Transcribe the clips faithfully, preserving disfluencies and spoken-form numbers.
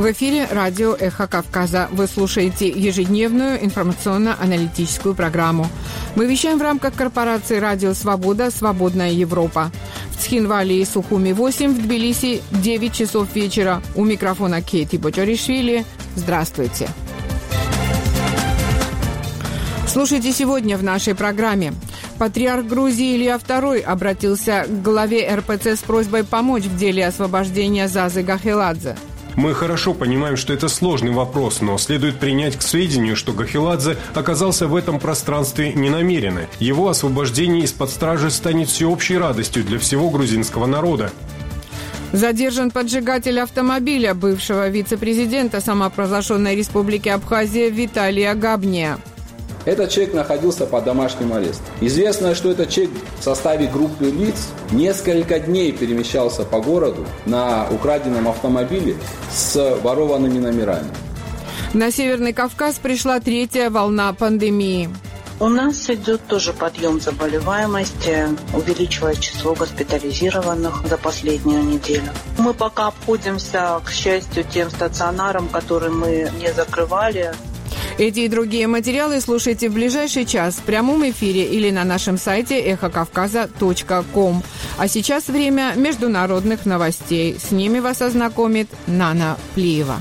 В эфире радио «Эхо Кавказа». Вы слушаете ежедневную информационно-аналитическую программу. Мы вещаем в рамках корпорации «Радио Свобода. Свободная Европа». В Цхинвале и Сухуми восемь, в Тбилиси девять часов вечера. У микрофона Кейти Бочаришвили. Здравствуйте. Слушайте сегодня в нашей программе. Патриарх Грузии Илья второй обратился к главе эр пэ цэ с просьбой помочь в деле освобождения Зазы Гахеладзе. Мы хорошо понимаем, что это сложный вопрос, но следует принять к сведению, что Гахеладзе оказался в этом пространстве ненамеренно. Его освобождение из-под стражи станет всеобщей радостью для всего грузинского народа. Задержан поджигатель автомобиля бывшего вице-президента самопровозглашенной республики Абхазия Виталия Габния. Этот человек находился под домашним арестом. Известно, что этот человек в составе группы лиц несколько дней перемещался по городу на украденном автомобиле с ворованными номерами. На Северный Кавказ пришла третья волна пандемии. У нас идет тоже подъем заболеваемости, увеличивая число госпитализированных за последнюю неделю. Мы пока обходимся, к счастью, тем стационаром, который мы не закрывали. Эти и другие материалы слушайте в ближайший час в прямом эфире или на нашем сайте эхо кавказа точка ком. А сейчас время международных новостей. С ними вас ознакомит Нана Плиева.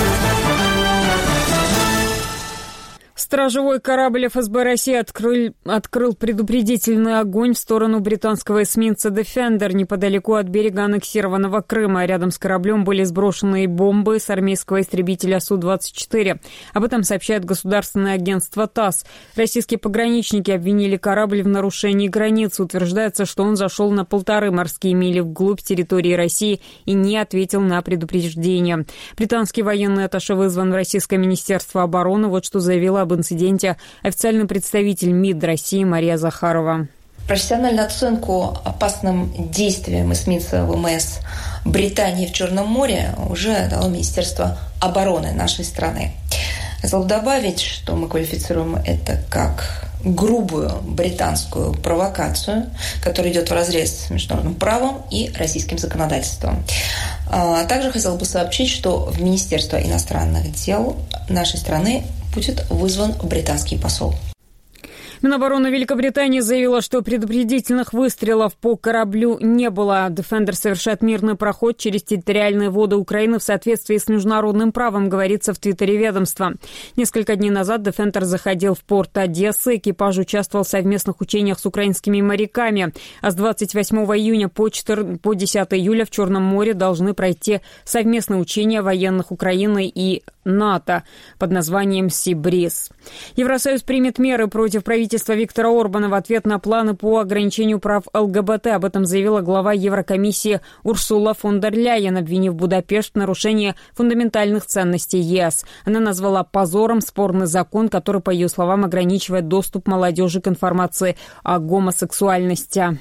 Стражевой корабль эф эс бэ России открыл, открыл предупредительный огонь в сторону британского эсминца «Дефендер» неподалеку от берега аннексированного Крыма. Рядом с кораблем были сброшены бомбы с армейского истребителя Су двадцать четыре. Об этом сообщает государственное агентство ТАСС. Российские пограничники обвинили корабль в нарушении границ. Утверждается, что он зашел на полторы морские мили вглубь территории России и не ответил на предупреждение. Британский военный атташе вызван в Российское министерство обороны. Вот что заявила об инциденте официальный представитель МИД России Мария Захарова. Профессиональную оценку опасным действиям эсминца вэ эм эс Британии в Черном море уже дало Министерство обороны нашей страны. Хотела добавить, что мы квалифицируем это как грубую британскую провокацию, которая идет вразрез с международным правом и российским законодательством. Также хотела бы сообщить, что в Министерство иностранных дел нашей страны будет вызван британский посол. Минобороны Великобритании заявила, что предупредительных выстрелов по кораблю не было. «Дефендер» совершает мирный проход через территориальные воды Украины в соответствии с международным правом, говорится в твиттере ведомства. Несколько дней назад «Дефендер» заходил в порт Одессы. Экипаж участвовал в совместных учениях с украинскими моряками. А с двадцать восьмого июня по десятого июля в Черном море должны пройти совместные учения военных Украины и НАТО под названием «Сибриз». Евросоюз примет меры против правительства Виктора Орбана в ответ на планы по ограничению прав эл гэ бэ тэ. Об этом заявила глава Еврокомиссии Урсула фон дер Ляйен, обвинив Будапешт в нарушении фундаментальных ценностей е эс. Она назвала позором спорный закон, который, по ее словам, ограничивает доступ молодежи к информации о гомосексуальности.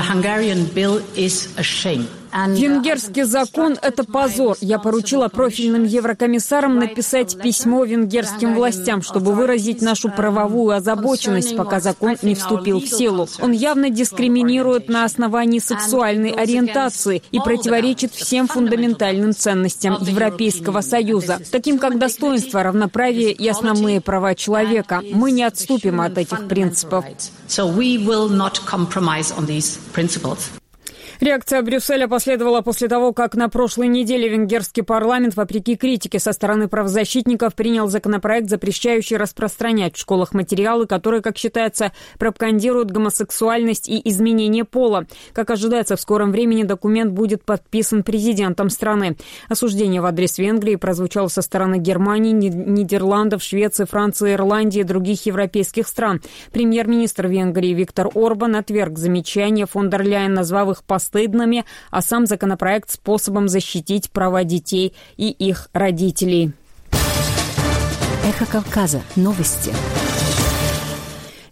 Венгерский закон – это позор. Я поручила профильным еврокомиссарам написать письмо венгерским властям, чтобы выразить нашу правовую озабоченность, пока закон не вступил в силу. Он явно дискриминирует на основании сексуальной ориентации и противоречит всем фундаментальным ценностям Европейского Союза, таким как достоинство, равноправие и основные права человека. Мы не отступим от этих принципов. Реакция Брюсселя последовала после того, как на прошлой неделе венгерский парламент, вопреки критике со стороны правозащитников, принял законопроект, запрещающий распространять в школах материалы, которые, как считается, пропагандируют гомосексуальность и изменение пола. Как ожидается, в скором времени документ будет подписан президентом страны. Осуждение в адрес Венгрии прозвучало со стороны Германии, Нидерландов, Швеции, Франции, Ирландии и других европейских стран. Премьер-министр Венгрии Виктор Орбан отверг замечания фон дер Ляйен, назвав их постыдными, а сам законопроект способом защитить права детей и их родителей. Эхо Кавказа. Новости. В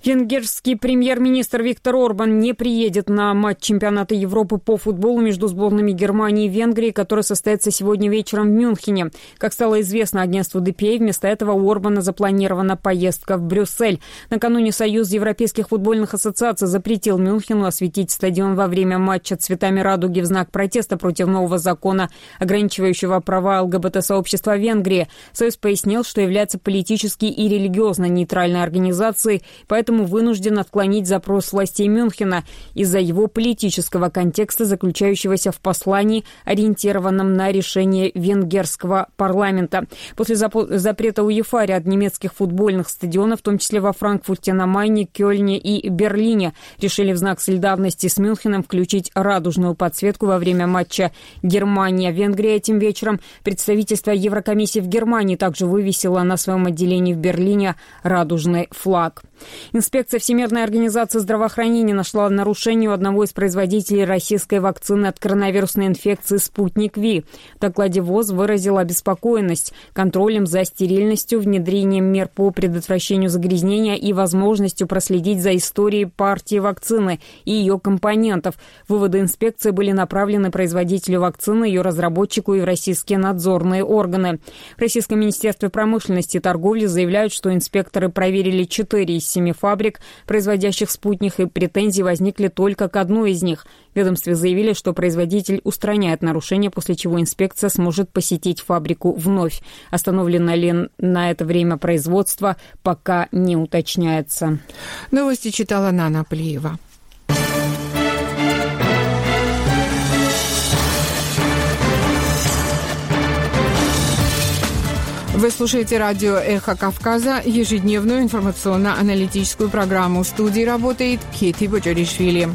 Венгерский премьер-министр Виктор Орбан не приедет на матч чемпионата Европы по футболу между сборными Германии и Венгрии, который состоится сегодня вечером в Мюнхене. Как стало известно агентству ди пи эй, вместо этого у Орбана запланирована поездка в Брюссель. Накануне Союз европейских футбольных ассоциаций запретил Мюнхену осветить стадион во время матча цветами радуги в знак протеста против нового закона, ограничивающего права ЛГБТ-сообщества Венгрии. Союз пояснил, что является политически и религиозно нейтральной организацией, поэтому вынужден отклонить запрос властей Мюнхена из-за его политического контекста, заключающегося в послании, ориентированном на решение венгерского парламента. После запрета УЕФА ряд немецких футбольных стадионов, в том числе во Франкфурте на Майне, Кёльне и Берлине, решили в знак солидарности с Мюнхеном включить радужную подсветку во время матча Германия-Венгрия. Этим вечером представительство Еврокомиссии в Германии также вывесило на своем отделении в Берлине радужный флаг. Инспекция Всемирной организации здравоохранения нашла нарушение у одного из производителей российской вакцины от коронавирусной инфекции «Спутник Ви». В докладе ВОЗ выразила обеспокоенность контролем за стерильностью, внедрением мер по предотвращению загрязнения и возможностью проследить за историей партии вакцины и ее компонентов. Выводы инспекции были направлены производителю вакцины, ее разработчику и в российские надзорные органы. В Российском министерстве промышленности и торговли заявляют, что инспекторы проверили четыре из семи фабрик, производящих «Спутник», и претензии возникли только к одной из них. В ведомстве заявили, что производитель устраняет нарушения, после чего инспекция сможет посетить фабрику вновь. Остановлено ли на это время производство, пока не уточняется. Новости читала Нана Плиева. Вы слушаете радио «Эхо Кавказа», ежедневную информационно-аналитическую программу. В студии работает Кети Боджоришвили.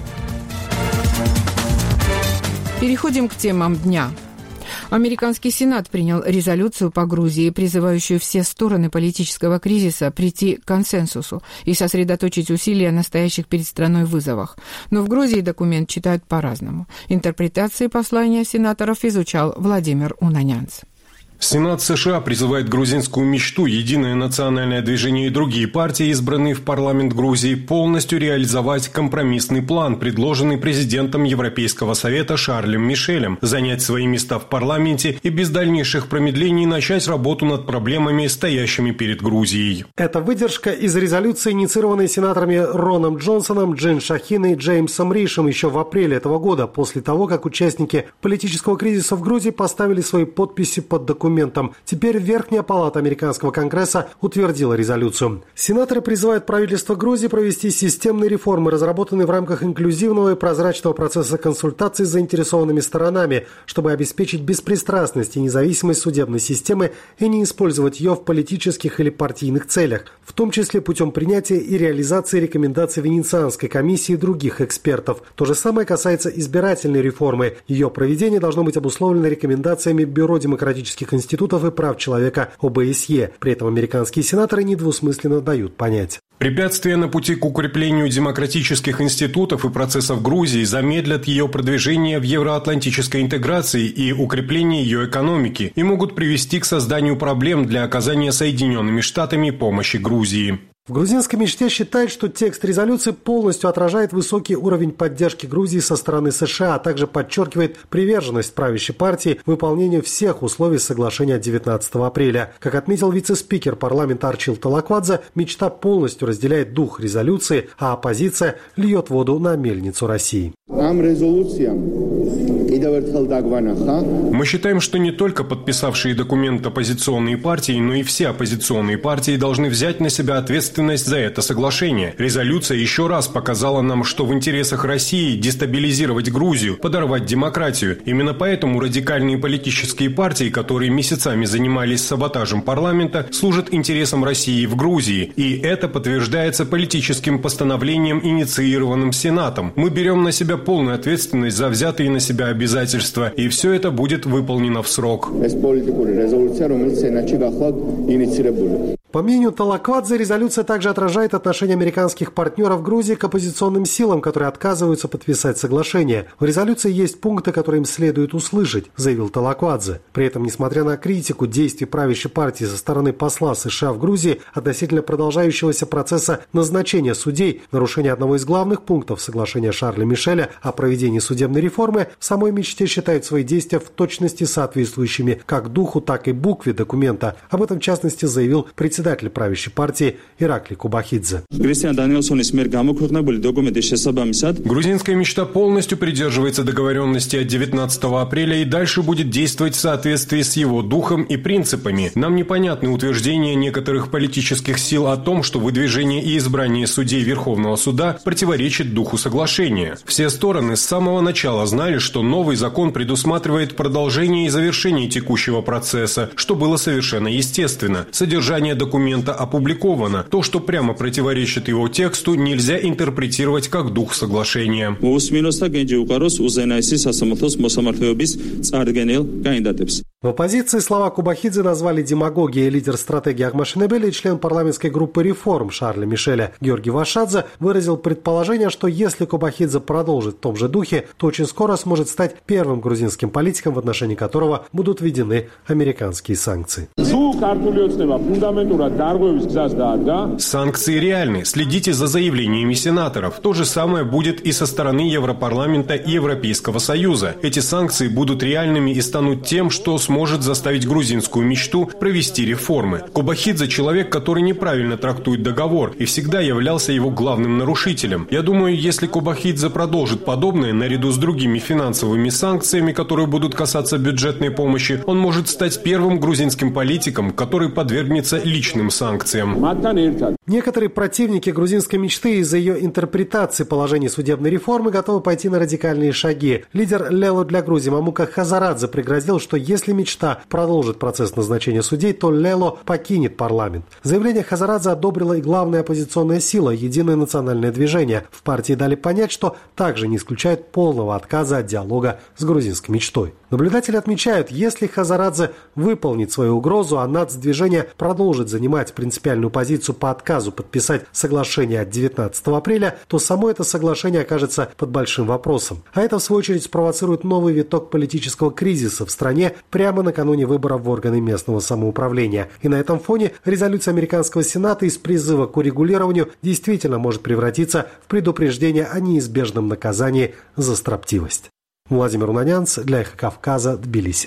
Переходим к темам дня. Американский Сенат принял резолюцию по Грузии, призывающую все стороны политического кризиса прийти к консенсусу и сосредоточить усилия на стоящих перед страной вызовах. Но в Грузии документ читают по-разному. Интерпретации послания сенаторов изучал Владимир Унанянц. Сенат США призывает грузинскую мечту, Единое национальное движение и другие партии, избранные в парламент Грузии, полностью реализовать компромиссный план, предложенный президентом Европейского совета Шарлем Мишелем, занять свои места в парламенте и без дальнейших промедлений начать работу над проблемами, стоящими перед Грузией. Это выдержка из резолюции, инициированной сенаторами Роном Джонсоном, Джин Шахиной и Джеймсом Ришем еще в апреле этого года, после того, как участники политического кризиса в Грузии поставили свои подписи под документом. Теперь Верхняя палата американского конгресса утвердила резолюцию. Сенаторы призывают правительство Грузии провести системные реформы, разработанные в рамках инклюзивного и прозрачного процесса консультаций с заинтересованными сторонами, чтобы обеспечить беспристрастность и независимость судебной системы и не использовать ее в политических или партийных целях, в том числе путем принятия и реализации рекомендаций Венецианской комиссии и других экспертов. То же самое касается избирательной реформы. Ее проведение должно быть обусловлено рекомендациями Бюро демократических институтов институтов и прав человека о бэ эс е. При этом американские сенаторы недвусмысленно дают понять. Препятствия на пути к укреплению демократических институтов и процессов Грузии замедлят ее продвижение в евроатлантической интеграции и укрепление ее экономики и могут привести к созданию проблем для оказания Соединенными Штатами помощи Грузии. В грузинской мечте считают, что текст резолюции полностью отражает высокий уровень поддержки Грузии со стороны США, а также подчеркивает приверженность правящей партии выполнению всех условий соглашения от девятнадцатого апреля. Как отметил вице-спикер парламента Арчил Талаквадзе, мечта полностью разделяет дух резолюции, а оппозиция льет воду на мельницу России. Мы считаем, что не только подписавшие документ оппозиционные партии, но и все оппозиционные партии должны взять на себя ответственность за это соглашение. Резолюция еще раз показала нам, что в интересах России дестабилизировать Грузию, подорвать демократию. Именно поэтому радикальные политические партии, которые месяцами занимались саботажем парламента, служат интересам России в Грузии. И это подтверждается политическим постановлением, инициированным Сенатом. Мы берем на себя полную ответственность за взятые на себя обязательства обязательства, и все это будет выполнено в срок. По мнению Талаквадзе, резолюция также отражает отношение американских партнеров Грузии к оппозиционным силам, которые отказываются подписать соглашение. В резолюции есть пункты, которые им следует услышать, заявил Талаквадзе. При этом, несмотря на критику действий правящей партии со стороны посла США в Грузии относительно продолжающегося процесса назначения судей, нарушение одного из главных пунктов соглашения Шарля Мишеля о проведении судебной реформы, в самой мечте считают свои действия в точности соответствующими как духу, так и букве документа. Об этом, в частности, заявил председатель председатель правящей партии Ираклий Кубахидзе. Грузинская мечта полностью придерживается договоренности от девятнадцатого апреля и дальше будет действовать в соответствии с его духом и принципами. Нам непонятны утверждения некоторых политических сил о том, что выдвижение и избрание судей Верховного суда противоречит духу соглашения. Все стороны с самого начала знали, что новый закон предусматривает продолжение и завершение текущего процесса, что было совершенно естественно. Содержание документа документа опубликовано. То, что прямо противоречит его тексту, нельзя интерпретировать как дух соглашения. В оппозиции слова Кубахидзе назвали демагогией. Лидер стратегии Ахмашинебели и член парламентской группы реформ Шарля Мишеля Георгий Вашадзе выразил предположение, что если Кубахидзе продолжит в том же духе, то очень скоро сможет стать первым грузинским политиком, в отношении которого будут введены американские санкции. Санкции реальны. Следите за заявлениями сенаторов. То же самое будет и со стороны Европарламента и Европейского Союза. Эти санкции будут реальными и станут тем, что сможет заставить грузинскую мечту провести реформы. Кубахидзе – человек, который неправильно трактует договор и всегда являлся его главным нарушителем. Я думаю, если Кубахидзе продолжит подобное, наряду с другими финансовыми санкциями, которые будут касаться бюджетной помощи, он может стать первым грузинским политиком, который подвергнется личным санкциям. Некоторые противники грузинской мечты из-за ее интерпретации положений судебной реформы готовы пойти на радикальные шаги. Лидер Лело для Грузии Мамука Хазарадзе пригрозил, что если мечта продолжит процесс назначения судей, то Лело покинет парламент. Заявление Хазарадзе одобрила и главная оппозиционная сила «Единое национальное движение». В партии дали понять, что также не исключают полного отказа от диалога с грузинской мечтой. Наблюдатели отмечают, если Хазарадзе выполнит свою угрозу, а нацдвижение продолжит занимать принципиальную позицию по отказу подписать соглашение от девятнадцатого апреля, то само это соглашение окажется под большим вопросом. А это, в свою очередь, спровоцирует новый виток политического кризиса в стране прямо накануне выборов в органы местного самоуправления. И на этом фоне резолюция американского Сената из призыва к урегулированию действительно может превратиться в предупреждение о неизбежном наказании за строптивость. Владимир Унанянц для «Эхо Кавказа», Тбилиси.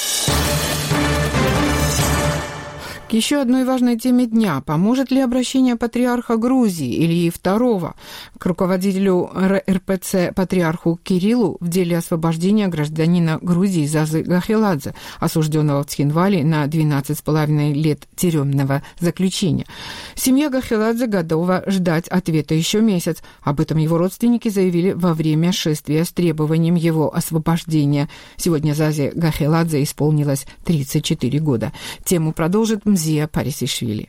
К еще одной важной теме дня. Поможет ли обращение патриарха Грузии Ильи второго к руководителю эр пэ цэ патриарху Кириллу в деле освобождения гражданина Грузии Зазы Гахеладзе, осужденного в Цхинвале на двенадцать с половиной лет тюремного заключения? Семья Гахеладзе готова ждать ответа еще месяц. Об этом его родственники заявили во время шествия с требованием его освобождения. Сегодня Зазе Гахеладзе исполнилось тридцать четыре года. Тему продолжит Мзия Парисишвили.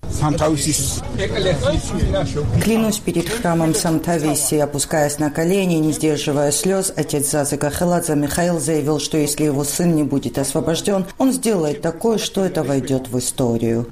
Клянусь перед храмом Самтависи, опускаясь на колени, не сдерживая слез, отец Зазы Гахеладзе Михаил заявил, что если его сын не будет освобожден, он сделает такое, что это войдет в историю.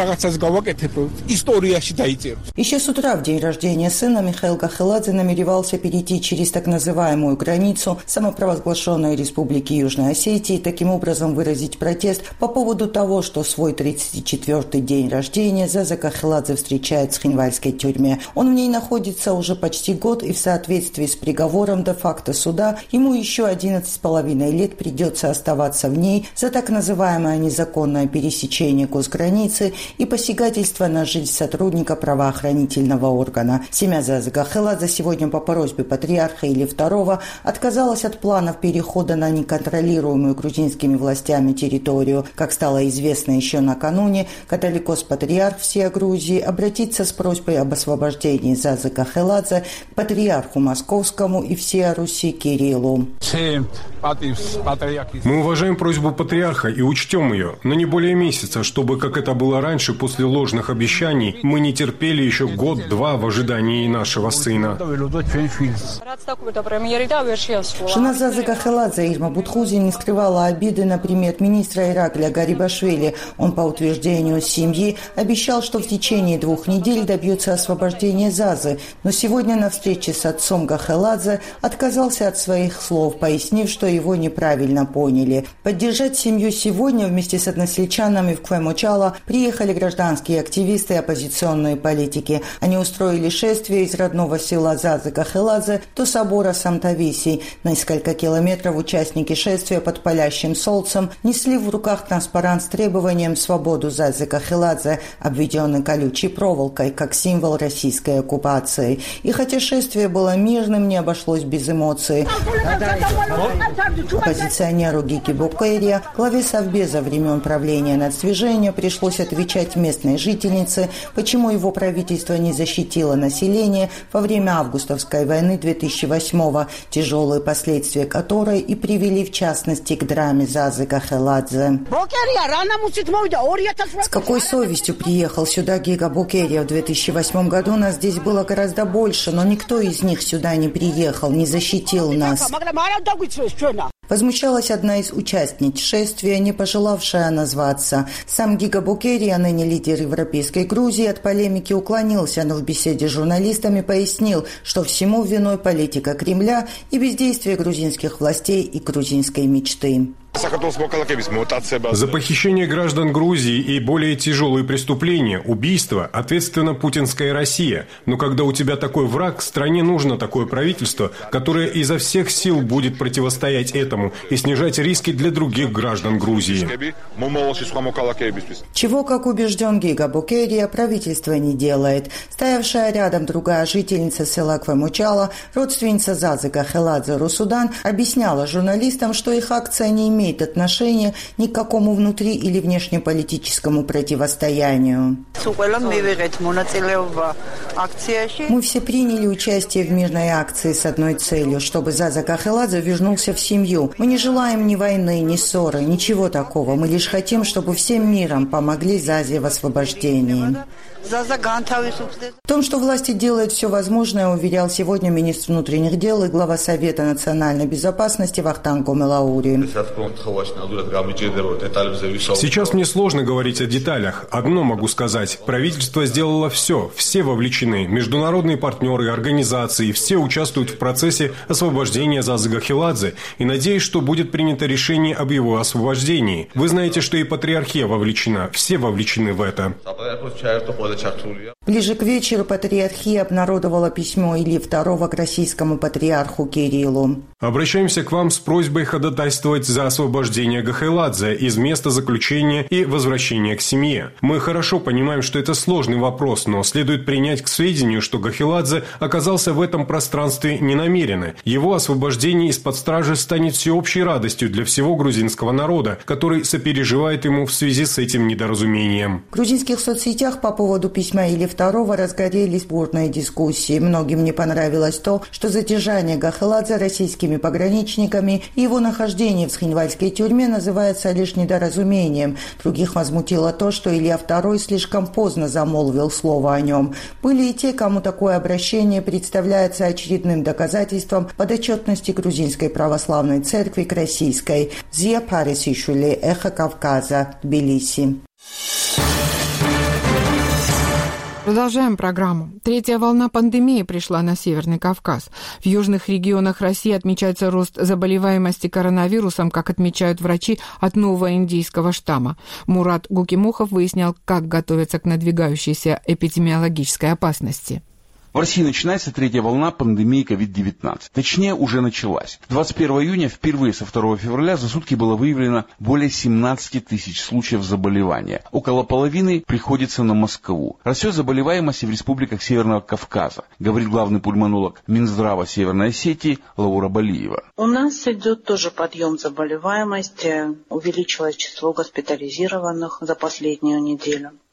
Еще с утра, в день рождения сына, Михаил Гахеладзе намеревался перейти через так называемую границу самопровозглашенной Республики Южной Осетии и таким образом выразить протест по поводу того, что свой тридцать четвёртый день рождения Заза Гахеладзе встречает в цхинвальской тюрьме. Он в ней находится уже почти год, и в соответствии с приговором де-факто суда ему еще одиннадцать с половиной лет придется оставаться в ней за так называемое незаконное пересечение госграницы и посягательство на жизнь сотрудника правоохранительного органа. Семья Зазы Гахеладзе сегодня по просьбе патриарха Ильи второго отказалась от планов перехода на неконтролируемую грузинскими властями территорию. Как стало известно еще накануне, католикос-патриарх патриарх всей Грузии, обратиться с просьбой об освобождении Зазы Гахеладзе к патриарху Московскому и всей Руси Кириллу. Мы уважаем просьбу патриарха и учтем ее, но не более месяца, чтобы, как это было раньше, после ложных обещаний, мы не терпели еще год-два в ожидании нашего сына. Жена Зазы Гахеладзе Ирма Бутхузи не скрывала обиды на премьер-министра Ираклия Гарибашвили. Он, по утверждению семьи, обещал, что в течение двух недель добьется освобождения Зазы, но сегодня на встрече с отцом Гахеладзе отказался от своих слов, пояснив, что его неправильно поняли. Поддержать семью сегодня вместе с односельчанами в Квемочало приехали гражданские активисты и оппозиционные политики. Они устроили шествие из родного села Зазы Гахеладзе до собора Самтависи. Несколько километров участники шествия под палящим солнцем несли в руках транспарант с требованием свободу Зазы Гахеладзе, обведенный колючей проволокой, как символ российской оккупации. И хотя шествие было мирным, не обошлось без эмоций. Оппозиционеру Гиги Букерия, главе Совбеза времен правления нацдвижения, пришлось отвечать местной жительнице, почему его правительство не защитило население во время августовской войны две тысячи восьмого, тяжелые последствия которой и привели в частности к драме Зазы Гахеладзе. С какой совестью приехал сюда Гига Букерия в две тысячи восьмом году? Нас здесь было гораздо больше, но никто из них сюда не приехал, не защитил нас. Возмущалась одна из участниц шествия, не пожелавшая назваться. Сам Гига Букерия, ныне лидер Европейской Грузии, от полемики уклонился, но в беседе с журналистами пояснил, что всему виной политика Кремля и бездействие грузинских властей и грузинской мечты. За похищение граждан Грузии и более тяжелые преступления, убийства, ответственна путинская Россия. Но когда у тебя такой враг, стране нужно такое правительство, которое изо всех сил будет противостоять этому и снижать риски для других граждан Грузии. Чего, как убежден Гига Букерия, правительство не делает. Стоявшая рядом другая жительница села Квемочало, родственница Зазы Гахеладзе Русудан, объясняла журналистам, что их акция не имеет имеет отношение ни к какому внутри- или внешнеполитическому противостоянию. Мы все приняли участие в мирной акции с одной целью, чтобы Заза Гахеладзе вернулся в семью. Мы не желаем ни войны, ни ссоры, ничего такого. Мы лишь хотим, чтобы всем миром помогли Зазе в освобождении. В том, что власти делают все возможное, уверял сегодня министр внутренних дел и глава Совета национальной безопасности Вахтанг Гомелаури. Сейчас мне сложно говорить о деталях. Одно могу сказать. Правительство сделало все. Все вовлечены. Международные партнеры, организации. Все участвуют в процессе освобождения Зазы Гахеладзе. И надеюсь, что будет принято решение об его освобождении. Вы знаете, что и патриархия вовлечена. Все вовлечены в это. Ближе к вечеру патриархия обнародовала письмо Ильи второго к российскому патриарху Кириллу. Обращаемся к вам с просьбой ходатайствовать за освобождение Гахеладзе из места заключения и возвращения к семье. Мы хорошо понимаем, что это сложный вопрос, но следует принять к сведению, что Гахеладзе оказался в этом пространстве ненамеренно. Его освобождение из-под стражи станет всеобщей радостью для всего грузинского народа, который сопереживает ему в связи с этим недоразумением. В грузинских соцсетях по поводу письма Ильи второго разгорелись бурные дискуссии. Многим не понравилось то, что задержание Гахеладзе российскими пограничниками и его нахождение в Схинвальской тюрьме называется лишь недоразумением. Других возмутило то, что Илья второй слишком поздно замолвил слово о нем. Были и те, кому такое обращение представляется очередным доказательством подотчетности грузинской православной церкви к российской. Зия Парисишвили, Эхо Кавказа, Тбилиси. Продолжаем программу. Третья волна пандемии пришла на Северный Кавказ. В южных регионах России отмечается рост заболеваемости коронавирусом, как отмечают врачи, от нового индийского штамма. Мурат Гукимухов выяснял, как готовиться к надвигающейся эпидемиологической опасности. В России начинается третья волна пандемии ковид девятнадцать. Точнее, уже началась. двадцать первого июня впервые со второго февраля за сутки было выявлено более семнадцати тысяч случаев заболевания. Около половины приходится на Москву. Растет заболеваемость в республиках Северного Кавказа, говорит главный пульмонолог Минздрава Северной Осетии Лаура Балиева. У нас идет тоже подъем заболеваемости. Увеличилось число госпитализированных за последнюю неделю.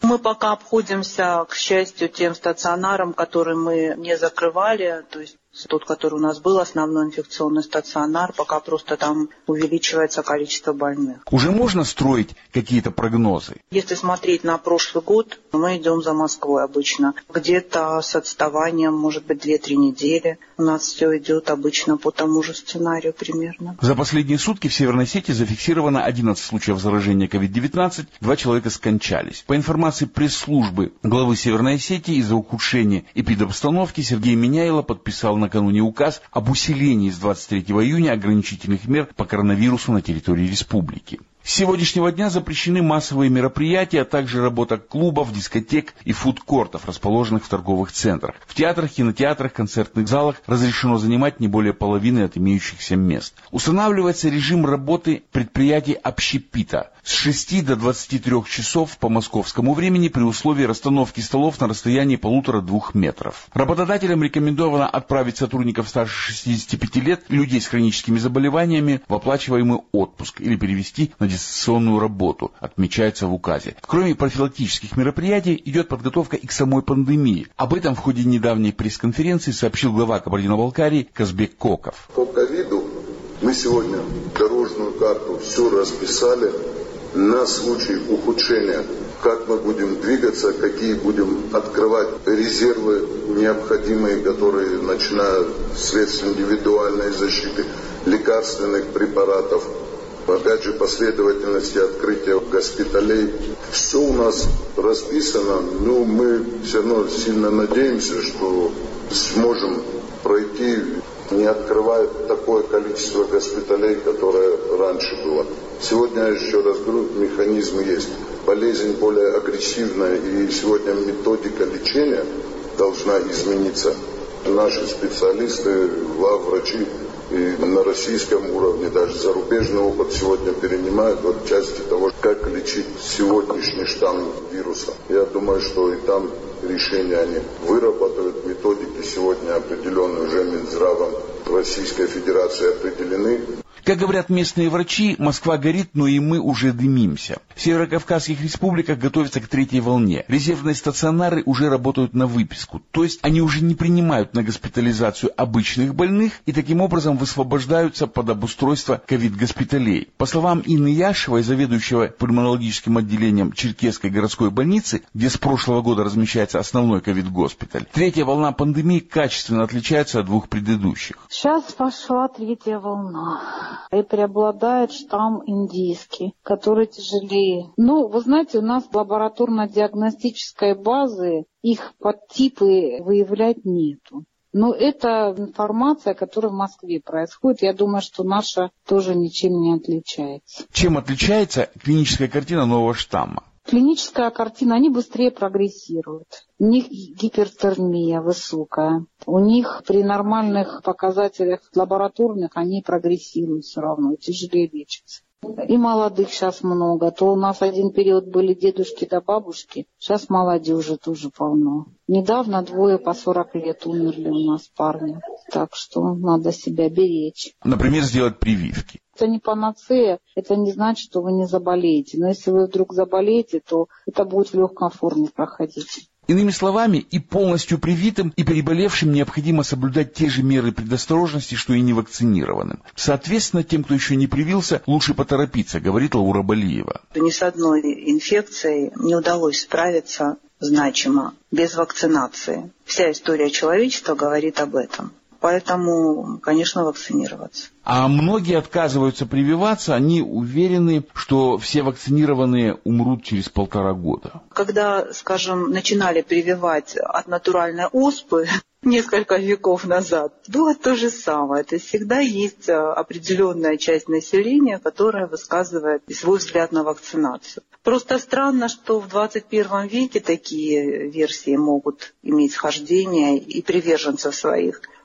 Мы пока обходимся, к счастью, тем стационаром, который мы не закрывали, то есть тот, который у нас был, основной инфекционный стационар, пока просто там увеличивается количество больных. Уже можно строить какие-то прогнозы? Если смотреть на прошлый год, мы идем за Москвой обычно. Где-то с отставанием, может быть, две-три недели. У нас все идет обычно по тому же сценарию примерно. За последние сутки в Северной Осетии зафиксировано одиннадцать случаев заражения ковид девятнадцать, два человека скончались. По информации пресс-службы главы Северной Осетии, из-за ухудшения эпидобстановки Сергей Миняйло подписал накануне указ об усилении с двадцать третьего июня ограничительных мер по коронавирусу на территории республики. С сегодняшнего дня запрещены массовые мероприятия, а также работа клубов, дискотек и фудкортов, расположенных в торговых центрах. В театрах, кинотеатрах, концертных залах разрешено занимать не более половины от имеющихся мест. Устанавливается режим работы предприятий общепита с шести до двадцати трёх часов по московскому времени при условии расстановки столов на расстоянии полутора-двух метров. Работодателям рекомендовано отправить сотрудников старше шестидесяти пяти лет и людей с хроническими заболеваниями в оплачиваемый отпуск или перевести на дистанционную работу, отмечается в указе. Кроме профилактических мероприятий, идет подготовка и к самой пандемии. Об этом в ходе недавней пресс-конференции сообщил глава Кабардино-Балкарии Казбек Коков. По ковиду мы сегодня дорожную карту все расписали на случай ухудшения, как мы будем двигаться, какие будем открывать резервы необходимые, которые начинают средств индивидуальной защиты, лекарственных препаратов. Опять же, последовательности открытия госпиталей. Все у нас расписано, но мы все равно сильно надеемся, что сможем пройти, не открывая такое количество госпиталей, которое раньше было. Сегодня, еще раз говорю, механизмы есть. Болезнь более агрессивная, и сегодня методика лечения должна измениться. Наши специалисты, главврачи, и на российском уровне, даже зарубежный опыт сегодня перенимают вот части того, как лечить сегодняшний штамм вируса. Я думаю, что и там решения они выработают, методики сегодня определенные уже Минздравом Российской Федерации определены. Как говорят местные врачи, Москва горит, но и мы уже дымимся. В северокавказских республиках готовятся к третьей волне. Резервные стационары уже работают на выписку, то есть они уже не принимают на госпитализацию обычных больных и таким образом высвобождаются под обустройство ковид-госпиталей. По словам Инны Яшевой, заведующего пульмонологическим отделением Черкесской городской больницы, где с прошлого года размещается основной ковид-госпиталь, третья волна пандемии качественно отличается от двух предыдущих. Сейчас пошла третья волна. И преобладает штамм индийский, который тяжелее. Ну, вы знаете, у нас лабораторно-диагностической базы, их подтипы выявлять нету. Но это информация, которая в Москве происходит. Я думаю, что наша тоже ничем не отличается. Чем отличается клиническая картина нового штамма? Клиническая картина, они быстрее прогрессируют. У них гипертермия высокая. У них при нормальных показателях лабораторных они прогрессируют все равно, тяжелее лечатся. И молодых сейчас много. То у нас один период были дедушки да бабушки, сейчас молодежи тоже полно. Недавно двое по сорок лет умерли у нас парни. Так что надо себя беречь. Например, сделать прививки. Это не панацея, это не значит, что вы не заболеете. Но если вы вдруг заболеете, то это будет в легкой форме проходить. Иными словами, и полностью привитым, и переболевшим необходимо соблюдать те же меры предосторожности, что и невакцинированным. Соответственно, тем, кто еще не привился, лучше поторопиться, говорит Лаура Балиева. Ни с одной инфекцией не удалось справиться значимо без вакцинации. Вся история человечества говорит об этом. Поэтому, конечно, вакцинироваться. А многие отказываются прививаться, они уверены, что все вакцинированные умрут через полтора года. Когда, скажем, начинали прививать от натуральной оспы несколько веков назад, было то же самое. То есть всегда есть определенная часть населения, которая высказывает свой взгляд на вакцинацию. Просто странно, что в двадцать первом веке такие версии могут иметь схождение и приверженцев своих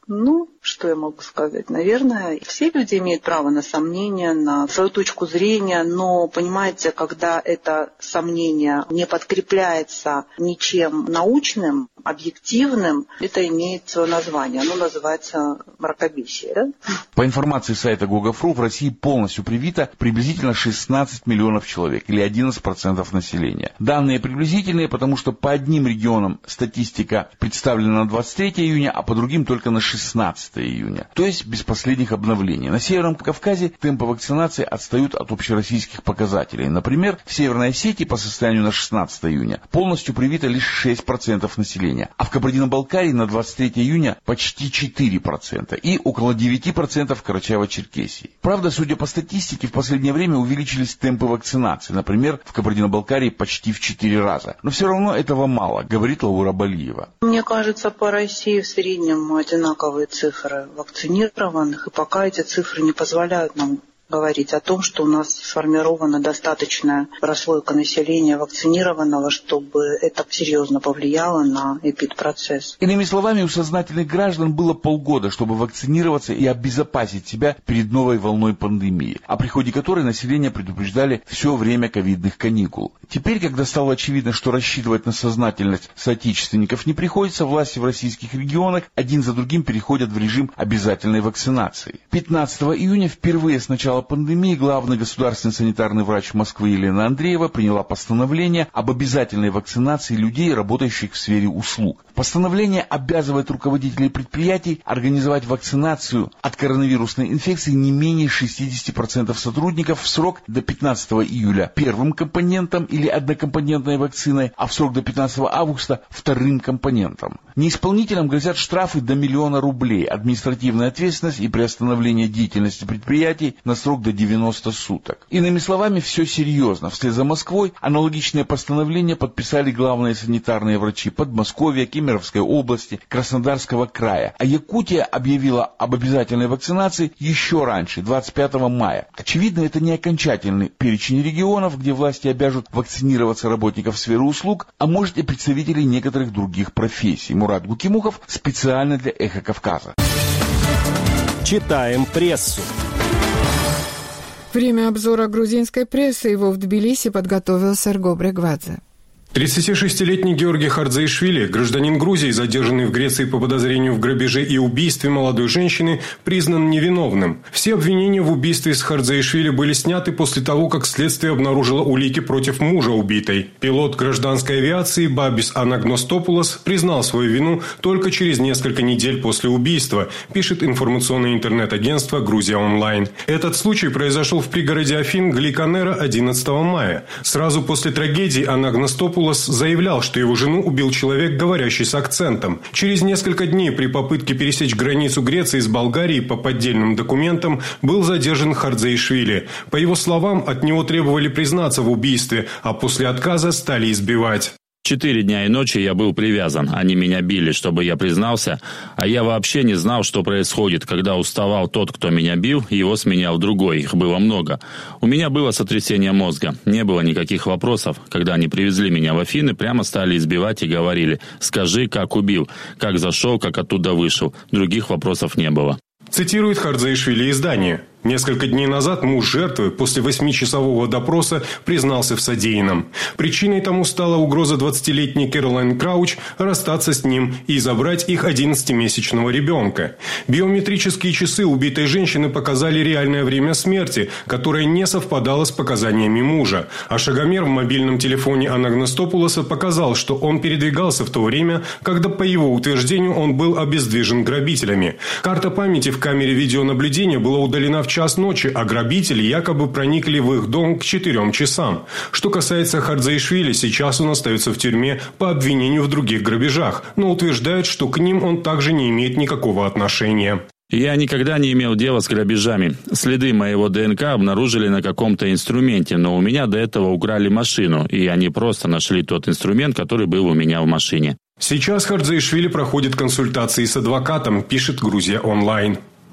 Ну, что я могу сказать? Наверное, все люди имеют право на сомнения, на свою точку зрения, но, понимаете, когда это сомнение не подкрепляется ничем научным, объективным, это имеет свое название. Оно называется мракобесие. Да? По информации сайта Гогофру, в России полностью привито приблизительно шестнадцать миллионов человек, или одиннадцать процентов населения. Данные приблизительные, потому что по одним регионам статистика представлена на двадцать третье июня, а по другим только на шестнадцатое июня. То есть без последних обновлений. На Северном Кавказе темпы вакцинации отстают от общероссийских показателей. Например, в Северной Осетии по состоянию на шестнадцатое июня полностью привито лишь шесть процентов населения, а в Кабардино-Балкарии на двадцать третье июня почти четыре процента и около девять процентов в Карачаево-Черкесии. Правда, судя по статистике, в последнее время увеличились темпы вакцинации. Например, в Кабардино-Балкарии почти в четыре раза. Но все равно этого мало, говорит Лаура Балиева. Мне кажется, по России в среднем одинаковые цифры вакцинированных, и пока эти цифры не позволяют нам говорить о том, что у нас сформирована достаточная прослойка населения вакцинированного, чтобы это серьезно повлияло на эпидпроцесс. Иными словами, у сознательных граждан было полгода, чтобы вакцинироваться и обезопасить себя перед новой волной пандемии, о приходе которой население предупреждали все время ковидных каникул. Теперь, когда стало очевидно, что рассчитывать на сознательность соотечественников не приходится, власти в российских регионах один за другим переходят в режим обязательной вакцинации. пятнадцатого июня впервые с начала пандемии главный государственный санитарный врач Москвы Елена Андреева приняла постановление об обязательной вакцинации людей, работающих в сфере услуг. Постановление обязывает руководителей предприятий организовать вакцинацию от коронавирусной инфекции не менее шестьдесят процентов сотрудников в срок до пятнадцатого июля первым компонентом или однокомпонентной вакциной, а в срок до пятнадцатого августа вторым компонентом. Неисполнителям грозят штрафы до миллиона рублей, административная ответственность и приостановление деятельности предприятий на срок до девяноста суток. Иными словами, все серьезно. Вслед за Москвой аналогичное постановление подписали главные санитарные врачи Подмосковья, Кемеровской области, Краснодарского края. А Якутия объявила об обязательной вакцинации еще раньше, двадцать пятого мая. Очевидно, это не окончательный перечень регионов, где власти обяжут вакцинироваться работников сферы услуг, а может и представителей некоторых других профессий. Мурат Гукимухов специально для «Эхо Кавказа». Читаем прессу. Время обзора грузинской прессы. Его в Тбилиси подготовил Серго Брегвадзе. тридцатишестилетний Георгий Хардзаишвили, гражданин Грузии, задержанный в Греции по подозрению в грабеже и убийстве молодой женщины, признан невиновным. Все обвинения в убийстве с Хардзаишвили были сняты после того, как следствие обнаружило улики против мужа убитой. Пилот гражданской авиации Бабис Анагностопулос признал свою вину только через несколько недель после убийства, пишет информационное интернет-агентство «Грузия онлайн». Этот случай произошел в пригороде Афин Гликанера одиннадцатого мая. Сразу после трагедии Анагностопулос заявлял, что его жену убил человек, говорящий с акцентом. Через несколько дней при попытке пересечь границу Греции с Болгарией по поддельным документам был задержан Хардзаишвили. По его словам, от него требовали признаться в убийстве, а после отказа стали избивать. Четыре дня и ночи я был привязан. Они меня били, чтобы я признался. А я вообще не знал, что происходит. Когда уставал тот, кто меня бил, его сменял другой. Их было много. У меня было сотрясение мозга. Не было никаких вопросов. Когда они привезли меня в Афины, прямо стали избивать и говорили: «Скажи, как убил, как зашел, как оттуда вышел». Других вопросов не было. Цитирует Хардзаишвили издание. Несколько дней назад муж жертвы после восьмичасового допроса признался в содеянном. Причиной тому стала угроза двадцатилетней Кэролайн Крауч расстаться с ним и забрать их одиннадцатимесячного ребенка. Биометрические часы убитой женщины показали реальное время смерти, которое не совпадало с показаниями мужа. А шагомер в мобильном телефоне Анагностопулоса показал, что он передвигался в то время, когда, по его утверждению, он был обездвижен грабителями. Карта памяти в камере видеонаблюдения была удалена в час ночи, а грабители якобы проникли в их дом к четырем часам. Что касается Хардзаишвили, сейчас он остается в тюрьме по обвинению в других грабежах, но утверждает, что к ним он также не имеет никакого отношения. Я никогда не имел дела с грабежами. Следы моего ДНК обнаружили на каком-то инструменте, но у меня до этого украли машину, и они просто нашли тот инструмент, который был у меня в машине. Сейчас Хардзаишвили проходит консультации с адвокатом, пишет Грузия онлайн.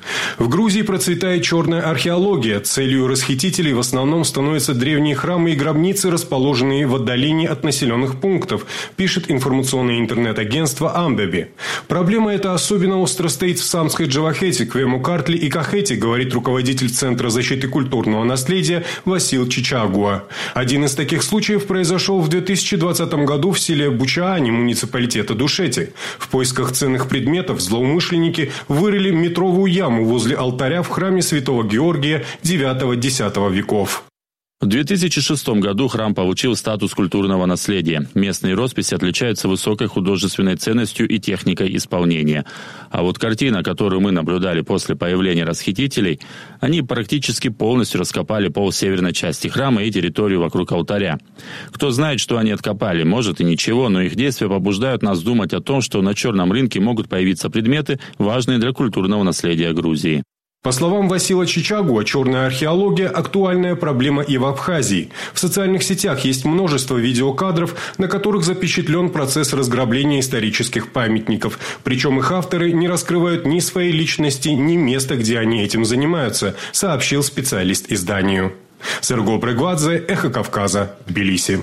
В Грузии процветает черная археология. Целью расхитителей в основном становятся древние храмы и гробницы, расположенные в отдалении от населенных пунктов, пишет информационное интернет-агентство «Амбеби». Проблема эта особенно остро стоит в Самской Джавахете, Квему-Картли и Кахете, говорит руководитель Центра защиты культурного наследия Васил Чичагуа. Один из таких случаев произошел в две тысячи двадцатом году в селе Бучаани муниципалитета Душети. В поисках ценных предметов злоумышленники вырыли метровую яму возле алтаря в храме святого Георгия девятого-десятого веков. В две тысячи шестом году храм получил статус культурного наследия. Местные росписи отличаются высокой художественной ценностью и техникой исполнения. А вот картина, которую мы наблюдали после появления расхитителей, они практически полностью раскопали пол северной части храма и территорию вокруг алтаря. Кто знает, что они откопали, может и ничего, но их действия побуждают нас думать о том, что на черном рынке могут появиться предметы, важные для культурного наследия Грузии. По словам Васила Чичагуа, черная археология – актуальная проблема и в Абхазии. В социальных сетях есть множество видеокадров, на которых запечатлен процесс разграбления исторических памятников. Причем их авторы не раскрывают ни своей личности, ни места, где они этим занимаются, сообщил специалист изданию. Серго Прегвадзе, Эхо Кавказа, Тбилиси.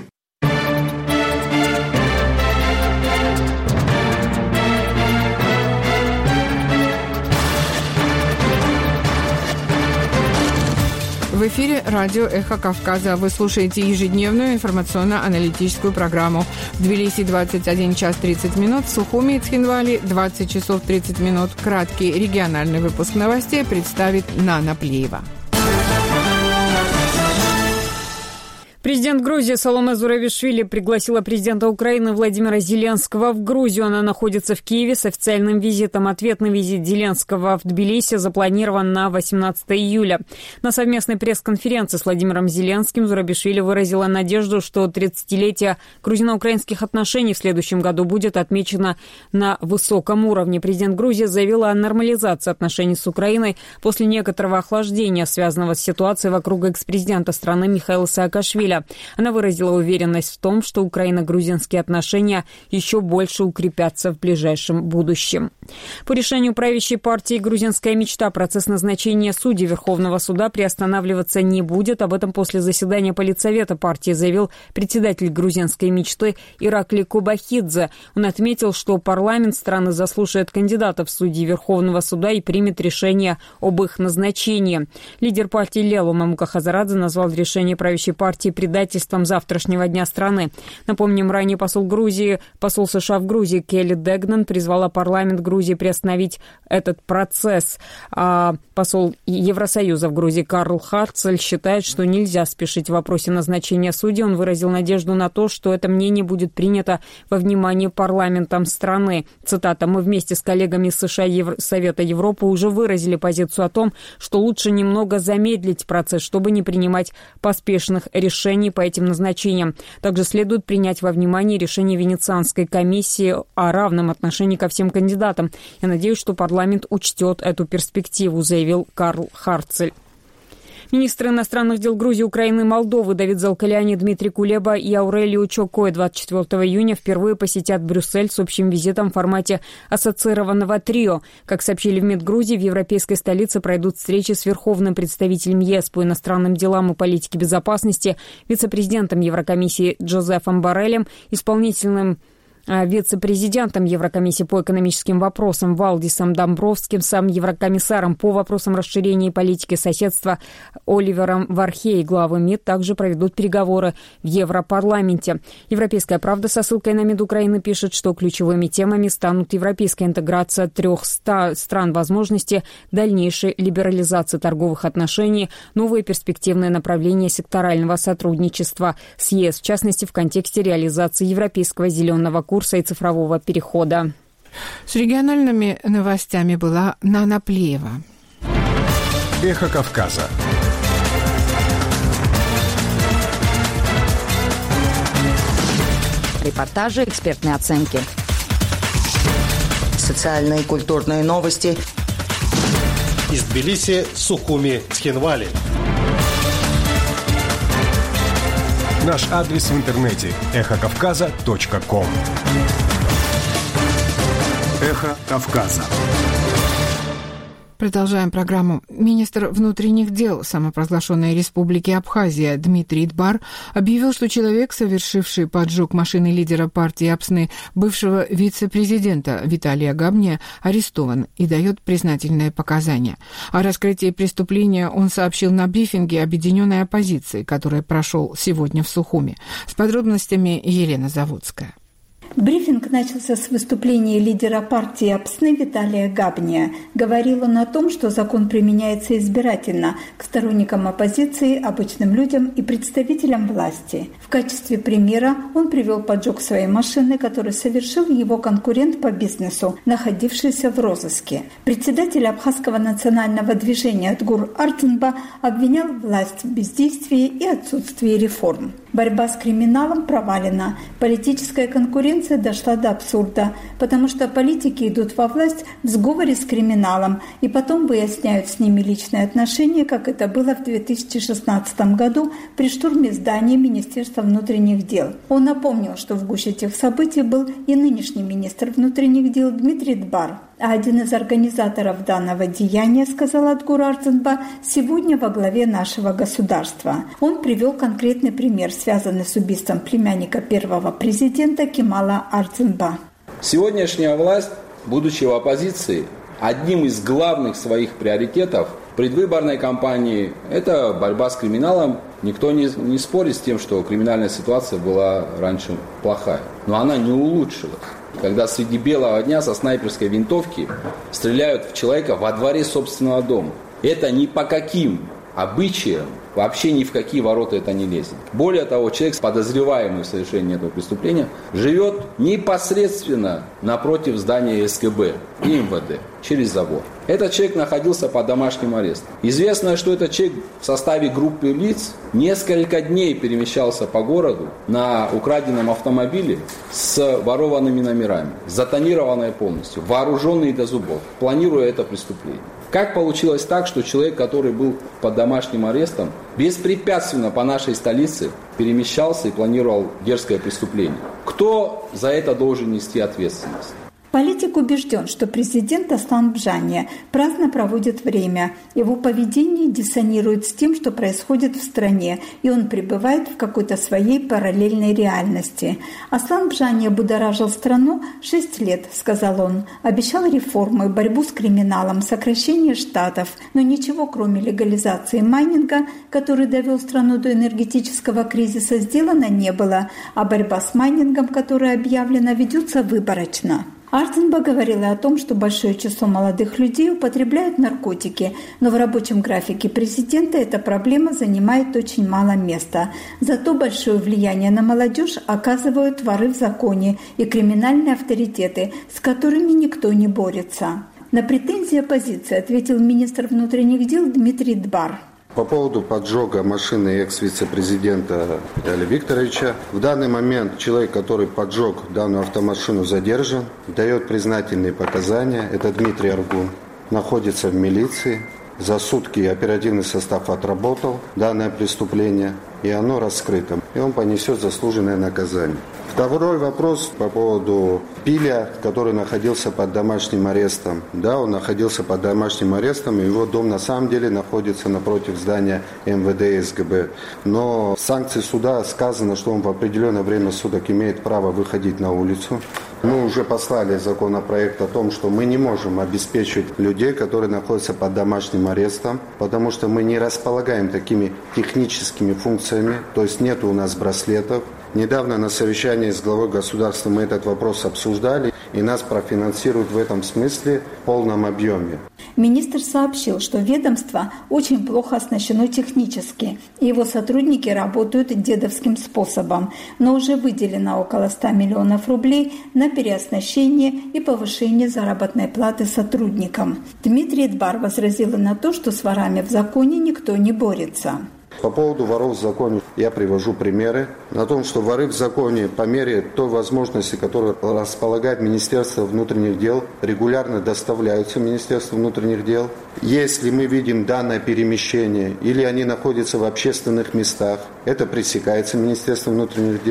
В эфире радио «Эхо Кавказа». Вы слушаете ежедневную информационно-аналитическую программу. В Тбилиси двадцать один час тридцать минут, в Сухуми и Цхинвали двадцать часов тридцать минут. Краткий региональный выпуск новостей представит Нана Плеева. Президент Грузии Саломе Зурабишвили пригласила президента Украины Владимира Зеленского в Грузию. Она находится в Киеве с официальным визитом. Ответный визит Зеленского в Тбилиси запланирован на восемнадцатое июля. На совместной пресс-конференции с Владимиром Зеленским Зурабишвили выразила надежду, что тридцатилетие грузино-украинских отношений в следующем году будет отмечено на высоком уровне. Президент Грузии заявила о нормализации отношений с Украиной после некоторого охлаждения, связанного с ситуацией вокруг экс-президента страны Михаила Саакашвили. Она выразила уверенность в том, что украино-грузинские отношения еще больше укрепятся в ближайшем будущем. По решению правящей партии «Грузинская мечта» процесс назначения судей Верховного суда приостанавливаться не будет. Об этом после заседания политсовета партии заявил председатель «Грузинской мечты» Иракли Кубахидзе. Он отметил, что парламент страны заслушает кандидатов в судьи Верховного суда и примет решение об их назначении. Лидер партии Лелу Мамука Хазарадзе назвал решение правящей партии предательством завтрашнего дня страны. Напомним, ранее посол Грузии, посол США в Грузии Келли Дегнан призвала парламент Грузии приостановить этот процесс. А посол Евросоюза в Грузии Карл Харцель считает, что нельзя спешить в вопросе назначения судей. Он выразил надежду на то, что это мнение будет принято во внимание парламентом страны. Цитата: «Мы вместе с коллегами из США и Евро... Совета Европы уже выразили позицию о том, что лучше немного замедлить процесс, чтобы не принимать поспешных решений по этим назначениям. Также следует принять во внимание решение Венецианской комиссии о равном отношении ко всем кандидатам. Я надеюсь, что парламент учтет эту перспективу», заявил Карл Харцель. Министры иностранных дел Грузии, Украины и Молдовы Давид Залкаляни, Дмитрий Кулеба и Аурелио Чокоэ двадцать четвёртого июня впервые посетят Брюссель с общим визитом в формате ассоциированного трио. Как сообщили в МИД Грузии, в европейской столице пройдут встречи с верховным представителем ЕС по иностранным делам и политике безопасности, вице-президентом Еврокомиссии Джозефом Борреллем, исполнительным вице-президентом Еврокомиссии по экономическим вопросам Валдисом Домбровским, сам еврокомиссаром по вопросам расширения и политики соседства Оливером Вархей. Главы МИД также проведут переговоры в Европарламенте. «Европейская правда» со ссылкой на МИД Украины пишет, что ключевыми темами станут европейская интеграция трех стран, возможности дальнейшей либерализации торговых отношений, новые перспективные направления секторального сотрудничества с ЕС, в частности, в контексте реализации европейского зеленого курса курса и цифрового перехода. С региональными новостями была Нана Плеева. Эхо Кавказа. Репортажи, экспертные оценки. Социальные и культурные новости. Из Тбилиси, Сухуми, Цхинвали. Наш адрес в интернете – эхо кавказа точка ком. Эхо Кавказа. Продолжаем программу. Министр внутренних дел самопровозглашенной республики Абхазия Дмитрий Дбар объявил, что человек, совершивший поджог машины лидера партии Апсны, бывшего вице-президента Виталия Габния, арестован и дает признательные показания. О раскрытии преступления он сообщил на брифинге объединенной оппозиции, который прошел сегодня в Сухуми. С подробностями Елена Заводская. Брифинг начался с выступления лидера партии Апсны Виталия Габния. Говорил он о том, что закон применяется избирательно к сторонникам оппозиции, обычным людям и представителям власти. В качестве примера он привел поджог своей машины, который совершил его конкурент по бизнесу, находившийся в розыске. Председатель Абхазского национального движения Адгур Артенба обвинял власть в бездействии и отсутствии реформ. Борьба с криминалом провалена. Политическая конкуренция дошла до абсурда, потому что политики идут во власть в сговоре с криминалом и потом выясняют с ними личные отношения, как это было в две тысячи шестнадцатом году при штурме здания Министерства внутренних дел. Он напомнил, что в гуще тех событий был и нынешний министр внутренних дел Дмитрий Дбар. А один из организаторов данного деяния, сказал Адгур Артенба, сегодня во главе нашего государства. Он привел конкретный пример, связанный с убийством племянника первого президента Кемала Артенба. Сегодняшняя власть, будучи в оппозиции, одним из главных своих приоритетов предвыборной кампании – это борьба с криминалом. Никто не, не спорит с тем, что криминальная ситуация была раньше плохая, но она не улучшилась. Когда среди белого дня со снайперской винтовки стреляют в человека во дворе собственного дома. Это ни по каким обычаям, вообще ни в какие ворота это не лезет. Более того, человек, подозреваемый в совершении этого преступления, живет непосредственно напротив здания эс ка бэ и эм вэ дэ, через забор. Этот человек находился под домашним арестом. Известно, что этот человек в составе группы лиц несколько дней перемещался по городу на украденном автомобиле с ворованными номерами, затонированной полностью, вооруженный до зубов, планируя это преступление. Как получилось так, что человек, который был под домашним арестом, беспрепятственно по нашей столице перемещался и планировал дерзкое преступление? Кто за это должен нести ответственность? Политик убежден, что президент Аслан Бжания праздно проводит время. Его поведение диссонирует с тем, что происходит в стране, и он пребывает в какой-то своей параллельной реальности. Аслан Бжания будоражил страну шесть лет, сказал он. Обещал реформы, борьбу с криминалом, сокращение штатов, но ничего, кроме легализации майнинга, который довел страну до энергетического кризиса, сделано не было, а борьба с майнингом, которая объявлена, ведется выборочно. Артенба говорила о том, что большое число молодых людей употребляют наркотики, но в рабочем графике президента эта проблема занимает очень мало места. Зато большое влияние на молодежь оказывают воры в законе и криминальные авторитеты, с которыми никто не борется. На претензии оппозиции ответил министр внутренних дел Дмитрий Дбар. По поводу поджога машины экс-вице-президента Виталия Викторовича. В данный момент человек, который поджег данную автомашину, задержан, дает признательные показания. Это Дмитрий Аргун. Находится в милиции. За сутки оперативный состав отработал данное преступление, и оно раскрыто. И он понесет заслуженное наказание. Второй вопрос по поводу Пиля, который находился под домашним арестом. Да, он находился под домашним арестом, и его дом на самом деле находится напротив здания эм вэ дэ и эс гэ бэ. Но в санкции суда сказано, что он в определенное время суток имеет право выходить на улицу. Мы уже послали законопроект о том, что мы не можем обеспечивать людей, которые находятся под домашним арестом, потому что мы не располагаем такими техническими функциями, то есть нет у нас браслетов. Недавно на совещании с главой государства мы этот вопрос обсуждали, и нас профинансируют в этом смысле в полном объеме. Министр сообщил, что ведомство очень плохо оснащено технически, и его сотрудники работают дедовским способом, но уже выделено около ста миллионов рублей на переоснащение и повышение заработной платы сотрудникам. Дмитрий Дбар возразил на то, что с ворами в законе никто не борется. По поводу воров в законе я привожу примеры о том, что воры в законе по мере той возможности, которую располагает Министерство внутренних дел, регулярно доставляются в Министерство внутренних дел. Если мы видим данное перемещение или они находятся в общественных местах, это пресекается Министерством внутренних дел.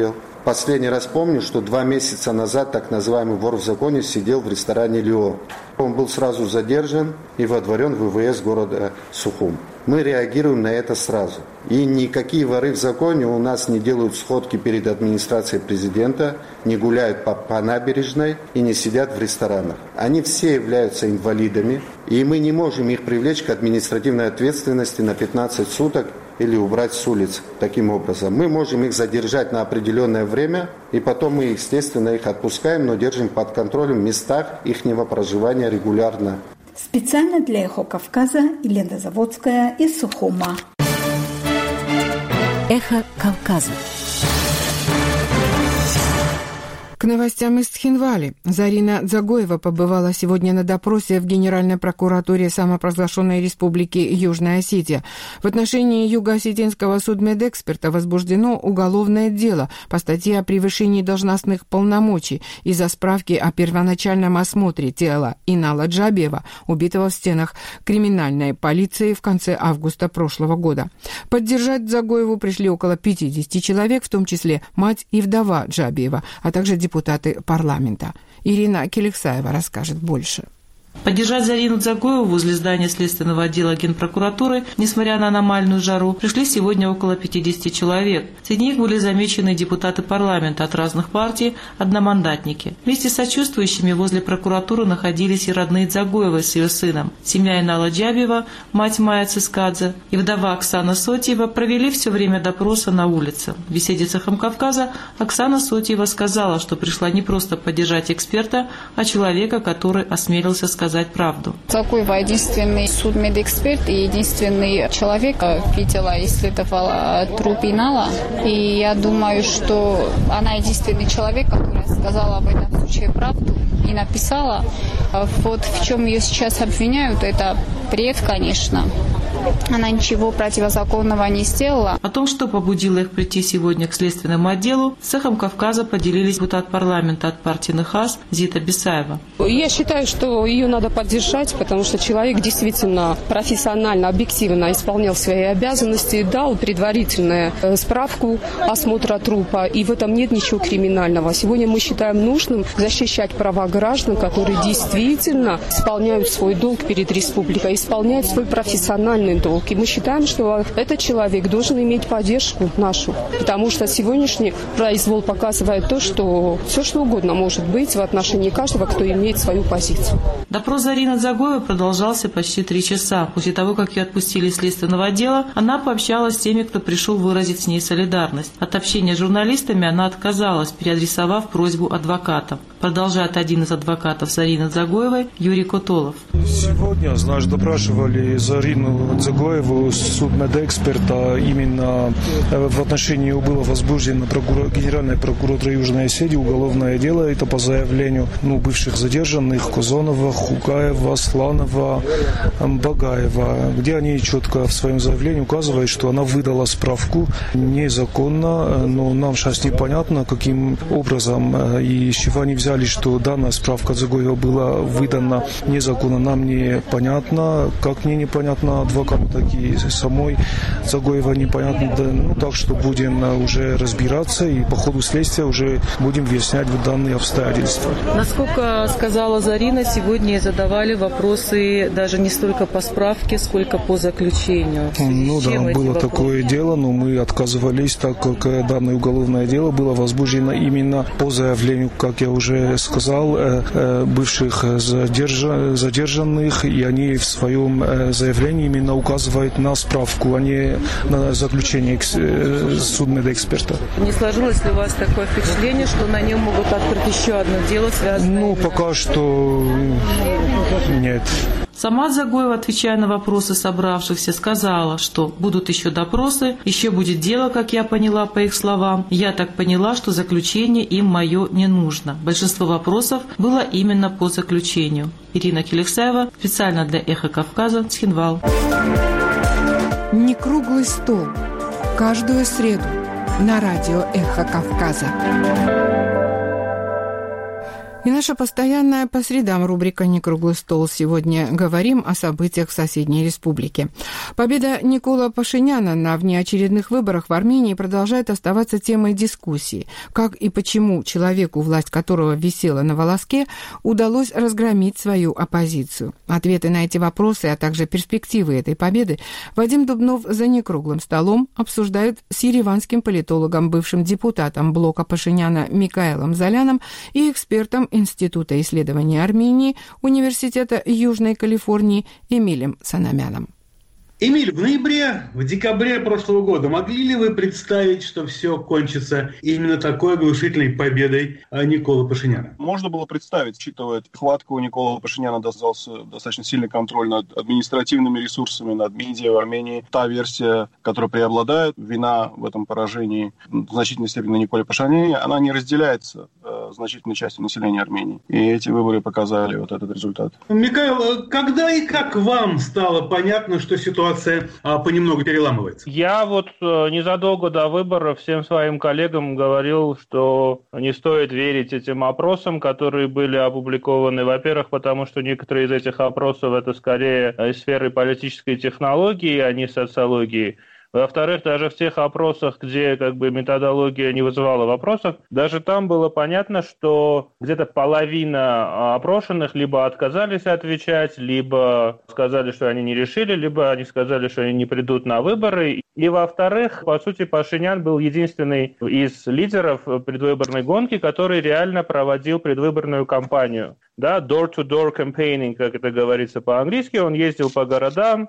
Последний раз помню, что два месяца назад так называемый вор в законе сидел в ресторане «Лео». Он был сразу задержан и водворен в ВВС города Сухум. Мы реагируем на это сразу. И никакие воры в законе у нас не делают сходки перед администрацией президента, не гуляют по, по набережной и не сидят в ресторанах. Они все являются инвалидами, и мы не можем их привлечь к административной ответственности на пятнадцать суток или убрать с улиц таким образом. Мы можем их задержать на определенное время, и потом мы, естественно, их отпускаем, но держим под контролем в местах ихнего проживания регулярно. Специально для «Эхо Кавказа» Елена Заводская из Сухума. «Эхо Кавказа». К новостям из Тхинвали. Зарина Дзагоева побывала сегодня на допросе в Генеральной прокуратуре самопровозглашенной Республики Южная Осетия. В отношении юго-осетинского судмедэксперта возбуждено уголовное дело по статье о превышении должностных полномочий из-за справки о первоначальном осмотре тела Инала Джабиева, убитого в стенах криминальной полиции в конце августа прошлого года. Поддержать Дзагоеву пришли около пятидесяти человек, в том числе мать и вдова Джабиева, а также депутаты парламента. Ирина Келексаева расскажет больше. Поддержать Зарину Дзагоеву возле здания следственного отдела Генпрокуратуры, несмотря на аномальную жару, пришли сегодня около пятидесяти человек. Среди них были замечены депутаты парламента от разных партий, одномандатники. Вместе с сочувствующими возле прокуратуры находились и родные Дзагоевой с ее сыном. Семья Инала Джабиева, мать Майя Цискадзе и вдова Оксана Сотиева провели все время допроса на улице. В беседе с «Эхом Кавказа» Оксана Сотиева сказала, что пришла не просто поддержать эксперта, а человека, который осмелился сказать сказать правду. Дзагоева единственный судмедэксперт и единственный человек видела и исследовала труп Инала. И я думаю, что она единственный человек, который сказала об этом случае правду и написала. Вот в чем ее сейчас обвиняют, это бред, конечно. Она ничего противозаконного не сделала. О том, что побудило их прийти сегодня к следственному отделу, с «Эхом Кавказа» поделились депутат парламента от партии НХАС Зита Бесаева. Я считаю, что ее надо поддержать, потому что человек действительно профессионально, объективно исполнял свои обязанности, дал предварительную справку осмотра трупа, и в этом нет ничего криминального. Сегодня мы считаем нужным защищать права граждан, которые действительно исполняют свой долг перед республикой, исполняют свой профессиональный долг. И мы считаем, что этот человек должен иметь поддержку нашу, потому что сегодняшний произвол показывает то, что все что угодно может быть в отношении каждого, кто имеет свою позицию. Допрос Зарины Дзагоевой продолжался почти три часа. После того, как ее отпустили из следственного отдела, она пообщалась с теми, кто пришел выразить с ней солидарность. От общения с журналистами она отказалась, переадресовав просьбу адвокатам. Продолжает один из адвокатов Зарины Дзагоевой Юрий Котолов. Сегодня, знаешь, допрашивали Зарину Дзагоеву, судмедэксперта. Именно в отношении ее было возбуждено прокур... Генеральной прокуратурой Южной Осетии уголовное дело. Это по заявлению ну, бывших задержанных Козонова, Хугаева, Сланова, Багаева, где они четко в своем заявлении указывают, что она выдала справку незаконно, но нам сейчас непонятно, каким образом и с чего они взяли, что данная справка Дзагоева была выдана незаконно, нам непонятно, как мне непонятно адвокату, так и самой Дзагоева непонятно, да, ну так что будем уже разбираться и по ходу следствия уже будем выяснять данные обстоятельства. Насколько сказала Зарина, сегодня задавали вопросы даже не столько по справке, сколько по заключению. Ну да, было вопросы? Такое дело, но мы отказывались, так как данное уголовное дело было возбуждено именно по заявлению, как я уже сказал, бывших задержанных, и они в своем заявлении именно указывают на справку, а не на заключение судмедэксперта. Не сложилось ли у вас такое впечатление, что на нем могут открыть еще одно дело, связанное? Ну, пока что нет. Сама Дзагоева, отвечая на вопросы собравшихся, сказала, что будут еще допросы, еще будет дело, как я поняла по их словам. Я так поняла, что заключение им мое не нужно. Большинство вопросов было именно по заключению. Ирина Келексаева, специально для «Эхо Кавказа», Тхинвал. Не круглый стол. Каждую среду на радио «Эхо Кавказа». И наша постоянная по средам рубрика «Не круглый стол». Сегодня говорим о событиях в соседней республике. Победа Никола Пашиняна на внеочередных выборах в Армении продолжает оставаться темой дискуссии. Как и почему человеку, власть которого висела на волоске, удалось разгромить свою оппозицию. Ответы на эти вопросы, а также перспективы этой победы Вадим Дубнов за некруглым столом обсуждают с ереванским политологом, бывшим депутатом блока Пашиняна Микаэлом Золяном и экспертом Института исследований Армении Университета Южной Калифорнии Эмилем Санамяном. Эмиль, в ноябре, в декабре прошлого года могли ли вы представить, что все кончится именно такой оглушительной победой Николы Пашиняна? Можно было представить, учитывая хватку у Николы Пашиняна достался достаточно сильный контроль над административными ресурсами, над медиа в Армении. Та версия, которая преобладает, вина в этом поражении в значительной степени на Николе Пашиняне, она не разделяется э, значительной частью населения Армении. И эти выборы показали вот этот результат. Микаэл, когда и как вам стало понятно, что ситуация Ситуация а, понемногу переламывается? Я вот а, незадолго до выборов всем своим коллегам говорил, что не стоит верить этим опросам, которые были опубликованы. Во-первых, потому что некоторые из этих опросов это скорее из сферы политической технологии, а не социологии. Во-вторых, даже в тех опросах, где как бы методология не вызывала вопросов, даже там было понятно, что где-то половина опрошенных либо отказались отвечать, либо сказали, что они не решили, либо они сказали, что они не придут на выборы. И во-вторых, по сути, Пашинян был единственный из лидеров предвыборной гонки, который реально проводил предвыборную кампанию. Да, door-to-door campaigning, как это говорится по-английски, он ездил по городам,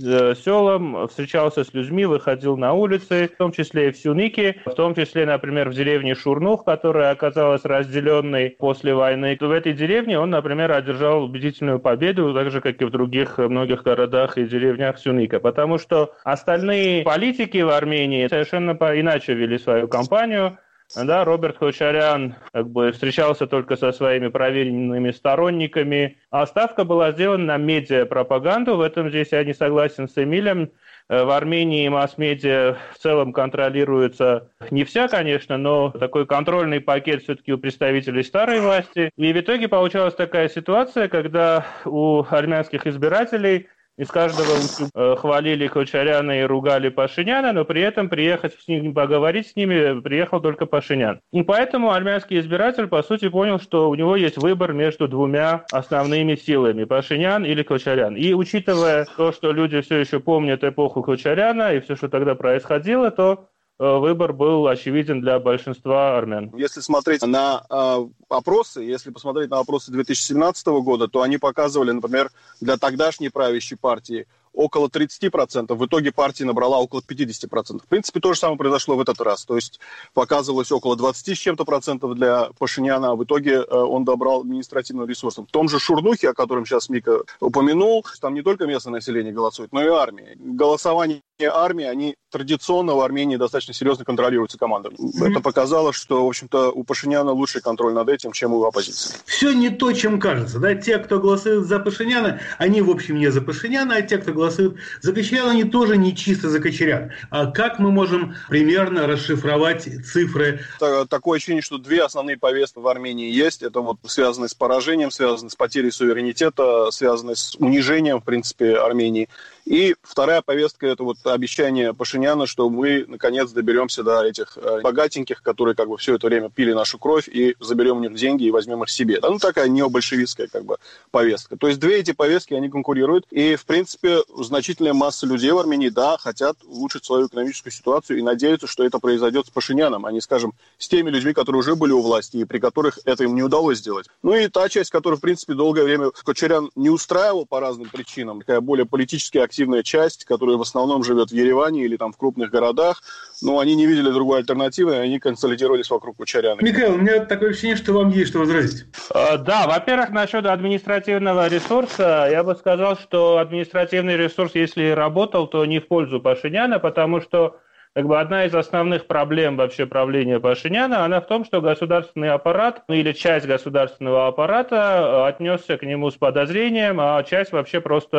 селам, встречался с людьми, выходил на улицы, в том числе и в Сюнике, в том числе, например, в деревне Шурнух, которая оказалась разделенной после войны. В этой деревне он, например, одержал убедительную победу, так же, как и в других многих городах и деревнях Сюника, потому что остальные политики в Армении совершенно иначе вели свою кампанию. Да, Роберт Хочарян как бы встречался только со своими проверенными сторонниками, а ставка была сделана на медиапропаганду. В этом здесь я не согласен с Эмилем. В Армении масс-медиа в целом контролируется не вся, конечно, но такой контрольный пакет все-таки у представителей старой власти. И в итоге получалась такая ситуация, когда у армянских избирателей из каждого э, хвалили Хочаряна и ругали Пашиняна, но при этом приехать с ним, поговорить с ними приехал только Пашинян. И поэтому армянский избиратель, по сути, понял, что у него есть выбор между двумя основными силами – Пашинян или Хочарян. И учитывая то, что люди все еще помнят эпоху Хочаряна и все, что тогда происходило, то выбор был очевиден для большинства армян. Если смотреть на э, опросы, если посмотреть на опросы две тысячи семнадцатого года, то они показывали, например, для тогдашней правящей партии около тридцать процентов. В итоге партия набрала около пятьдесят процентов. В принципе, то же самое произошло в этот раз. То есть показывалось около двадцать с чем-то процентов для Пашиняна, а в итоге э, он добрал административным ресурсом. В том же Шурнухе, о котором сейчас Мика упомянул, там не только местное население голосует, но и армия. Голосование армии, они традиционно в Армении достаточно серьезно контролируются командами. Mm-hmm. Это показало, что, в общем-то, у Пашиняна лучший контроль над этим, чем у оппозиции. Все не то, чем кажется. Да? Те, кто голосует за Пашиняна, они, в общем, не за Пашиняна, а те, кто голосуют за Кочаряна, они тоже не чисто за Кочаряна. А как мы можем примерно расшифровать цифры? Такое ощущение, что две основные повестки в Армении есть. Это вот связанные с поражением, связанные с потерей суверенитета, связанные с унижением, в принципе, Армении. И вторая повестка – это вот обещание Пашиняна, что мы, наконец, доберемся до этих богатеньких, которые как бы все это время пили нашу кровь, и заберем у них деньги и возьмем их себе. Ну, такая необольшевистская как бы повестка. То есть две эти повестки, они конкурируют. И, в принципе, значительная масса людей в Армении, да, хотят улучшить свою экономическую ситуацию и надеются, что это произойдет с Пашиняном, а не, скажем, с теми людьми, которые уже были у власти и при которых это им не удалось сделать. Ну и та часть, которую, в принципе, долгое время Кочарян не устраивал по разным причинам, такая более политически активная часть, которая в основном живет в Ереване или там в крупных городах, но они не видели другой альтернативы, и они консолидировались вокруг Кочаряна. Микаэл, у меня такое ощущение, что вам есть что возразить. А, да, во-первых, насчет административного ресурса, я бы сказал, что административный ресурс, если и работал, то не в пользу Пашиняна, потому что как бы одна из основных проблем вообще правления Пашиняна, она в том, что государственный аппарат, ну или часть государственного аппарата отнесся к нему с подозрением, а часть вообще просто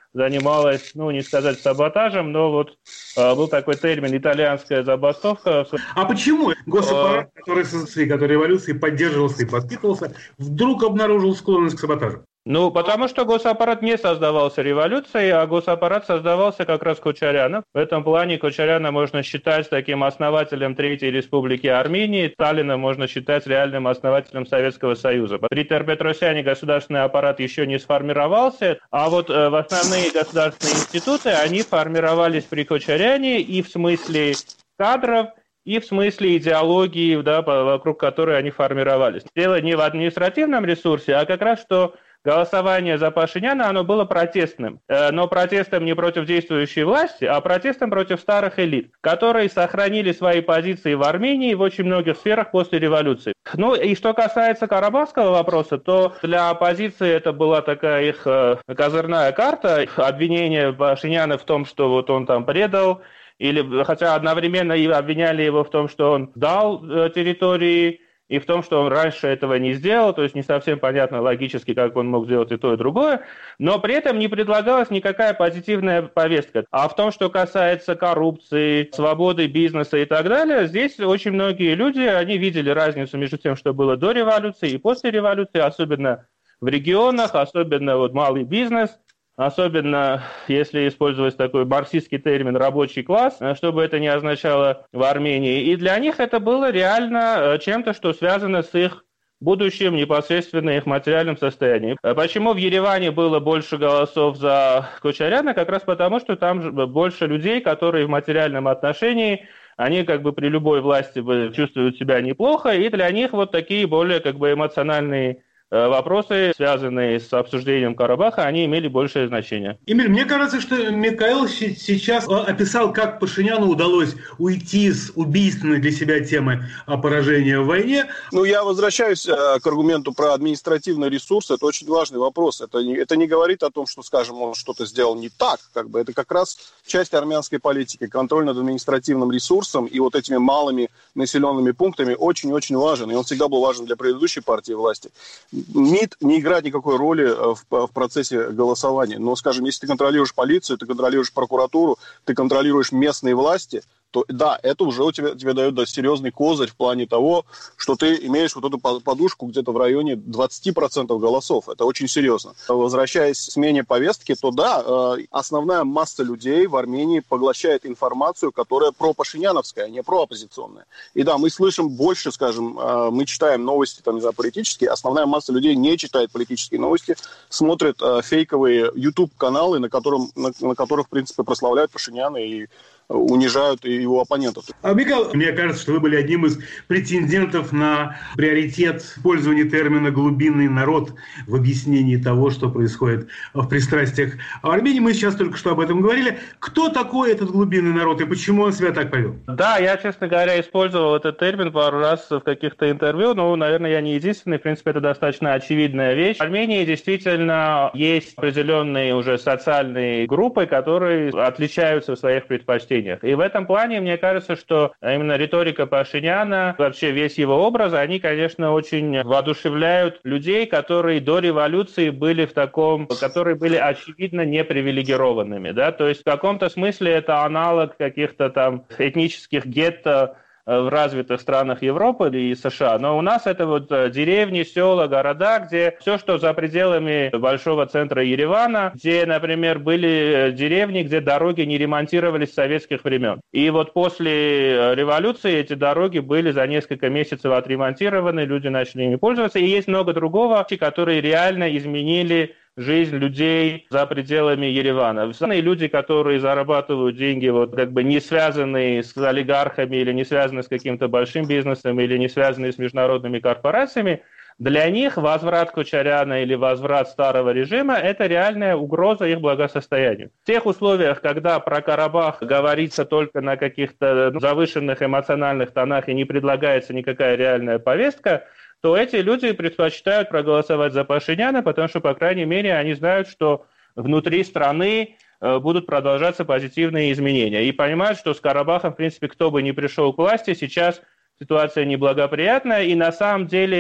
занималась, ну, не сказать саботажем, но вот э, был такой термин «итальянская забастовка». А почему госаппарат, который, который революции поддерживался и подпитывался, вдруг обнаружил склонность к саботажу? Ну, потому что госаппарат не создавался революцией, а госаппарат создавался как раз Кочаряном. В этом плане Кочаряна можно считать таким основателем Третьей Республики Армении, Сталина можно считать реальным основателем Советского Союза. При Терпетросяне государственный аппарат еще не сформировался, а вот э, в основные государственные институты, они формировались при Кочаряне и в смысле кадров, и в смысле идеологии, да, вокруг которой они формировались. Дело не в административном ресурсе, а как раз что голосование за Пашиняна, оно было протестным. Но протестом не против действующей власти, а протестом против старых элит, которые сохранили свои позиции в Армении в очень многих сферах после революции. Ну и что касается карабахского вопроса, то для оппозиции это была такая их козырная карта, обвинение Пашиняна в том, что вот он там предал, или хотя одновременно и обвиняли его в том, что он дал территории, и в том, что он раньше этого не сделал, то есть не совсем понятно логически, как он мог сделать и то, и другое, но при этом не предлагалась никакая позитивная повестка. А в том, что касается коррупции, свободы бизнеса и так далее, здесь очень многие люди, они видели разницу между тем, что было до революции и после революции, особенно в регионах, особенно вот малый бизнес, особенно если использовать такой марксистский термин «рабочий класс», что бы это ни означало в Армении. И для них это было реально чем-то, что связано с их будущим, непосредственно их материальным состоянием. Почему в Ереване было больше голосов за Кочаряна? Как раз потому, что там больше людей, которые в материальном отношении, они как бы при любой власти чувствуют себя неплохо, и для них вот такие более как бы эмоциональные вопросы, связанные с обсуждением Карабаха, они имели большее значение. Эмиль, мне кажется, что Михаил сейчас описал, как Пашиняну удалось уйти с убийственной для себя темы поражения в войне. Ну, я возвращаюсь к аргументу про административный ресурс. Это очень важный вопрос. Это не, это не говорит о том, что, скажем, он что-то сделал не так. Как бы. Это как раз часть армянской политики. Контроль над административным ресурсом и вот этими малыми населенными пунктами очень-очень важен. И он всегда был важен для предыдущей партии власти. МИД не играет никакой роли в, в процессе голосования. Но, скажем, если ты контролируешь полицию, ты контролируешь прокуратуру, ты контролируешь местные власти, то да, это уже у тебя, тебе дает да, серьезный козырь в плане того, что ты имеешь вот эту подушку где-то в районе двадцать процентов голосов. Это очень серьезно. Возвращаясь к смене повестки, то да, основная масса людей в Армении поглощает информацию, которая пропашиняновская, а не прооппозиционная. И да, мы слышим больше, скажем, мы читаем новости, там, не знаю, политические, основная масса людей не читает политические новости, смотрит фейковые YouTube-каналы, на, котором, на, на которых, в принципе, прославляют Пашиняна и унижают его оппонентов. А, Михаил, мне кажется, что вы были одним из претендентов на приоритет использования термина «глубинный народ» в объяснении того, что происходит в пристрастиях в Армении. Мы сейчас только что об этом говорили. Кто такой этот глубинный народ и почему он себя так повел? Да, я, честно говоря, использовал этот термин пару раз в каких-то интервью, но, наверное, я не единственный. В принципе, это достаточно очевидная вещь. В Армении действительно есть определенные уже социальные группы, которые отличаются в своих предпочтениях. И в этом плане, мне кажется, что именно риторика Пашиняна, вообще весь его образ, они, конечно, очень воодушевляют людей, которые до революции были в таком, которые были очевидно непривилегированными, да, то есть в каком-то смысле это аналог каких-то там этнических гетто в развитых странах Европы и США, но у нас это вот деревни, села, города, где все, что за пределами большого центра Еревана, где, например, были деревни, где дороги не ремонтировались с советских времен. И вот после революции эти дороги были за несколько месяцев отремонтированы, люди начали ими пользоваться, и есть много другого, которые реально изменили жизнь людей за пределами Еревана. И люди, которые зарабатывают деньги, вот как бы не связанные с олигархами или не связанные с каким-то большим бизнесом или не связанные с международными корпорациями, для них возврат Кочаряна или возврат старого режима – это реальная угроза их благосостоянию. В тех условиях, когда про Карабах говорится только на каких-то завышенных эмоциональных тонах и не предлагается никакая реальная повестка, то эти люди предпочитают проголосовать за Пашиняна, потому что, по крайней мере, они знают, что внутри страны будут продолжаться позитивные изменения. И понимают, что с Карабахом, в принципе, кто бы ни пришел к власти, сейчас ситуация неблагоприятная, и на самом деле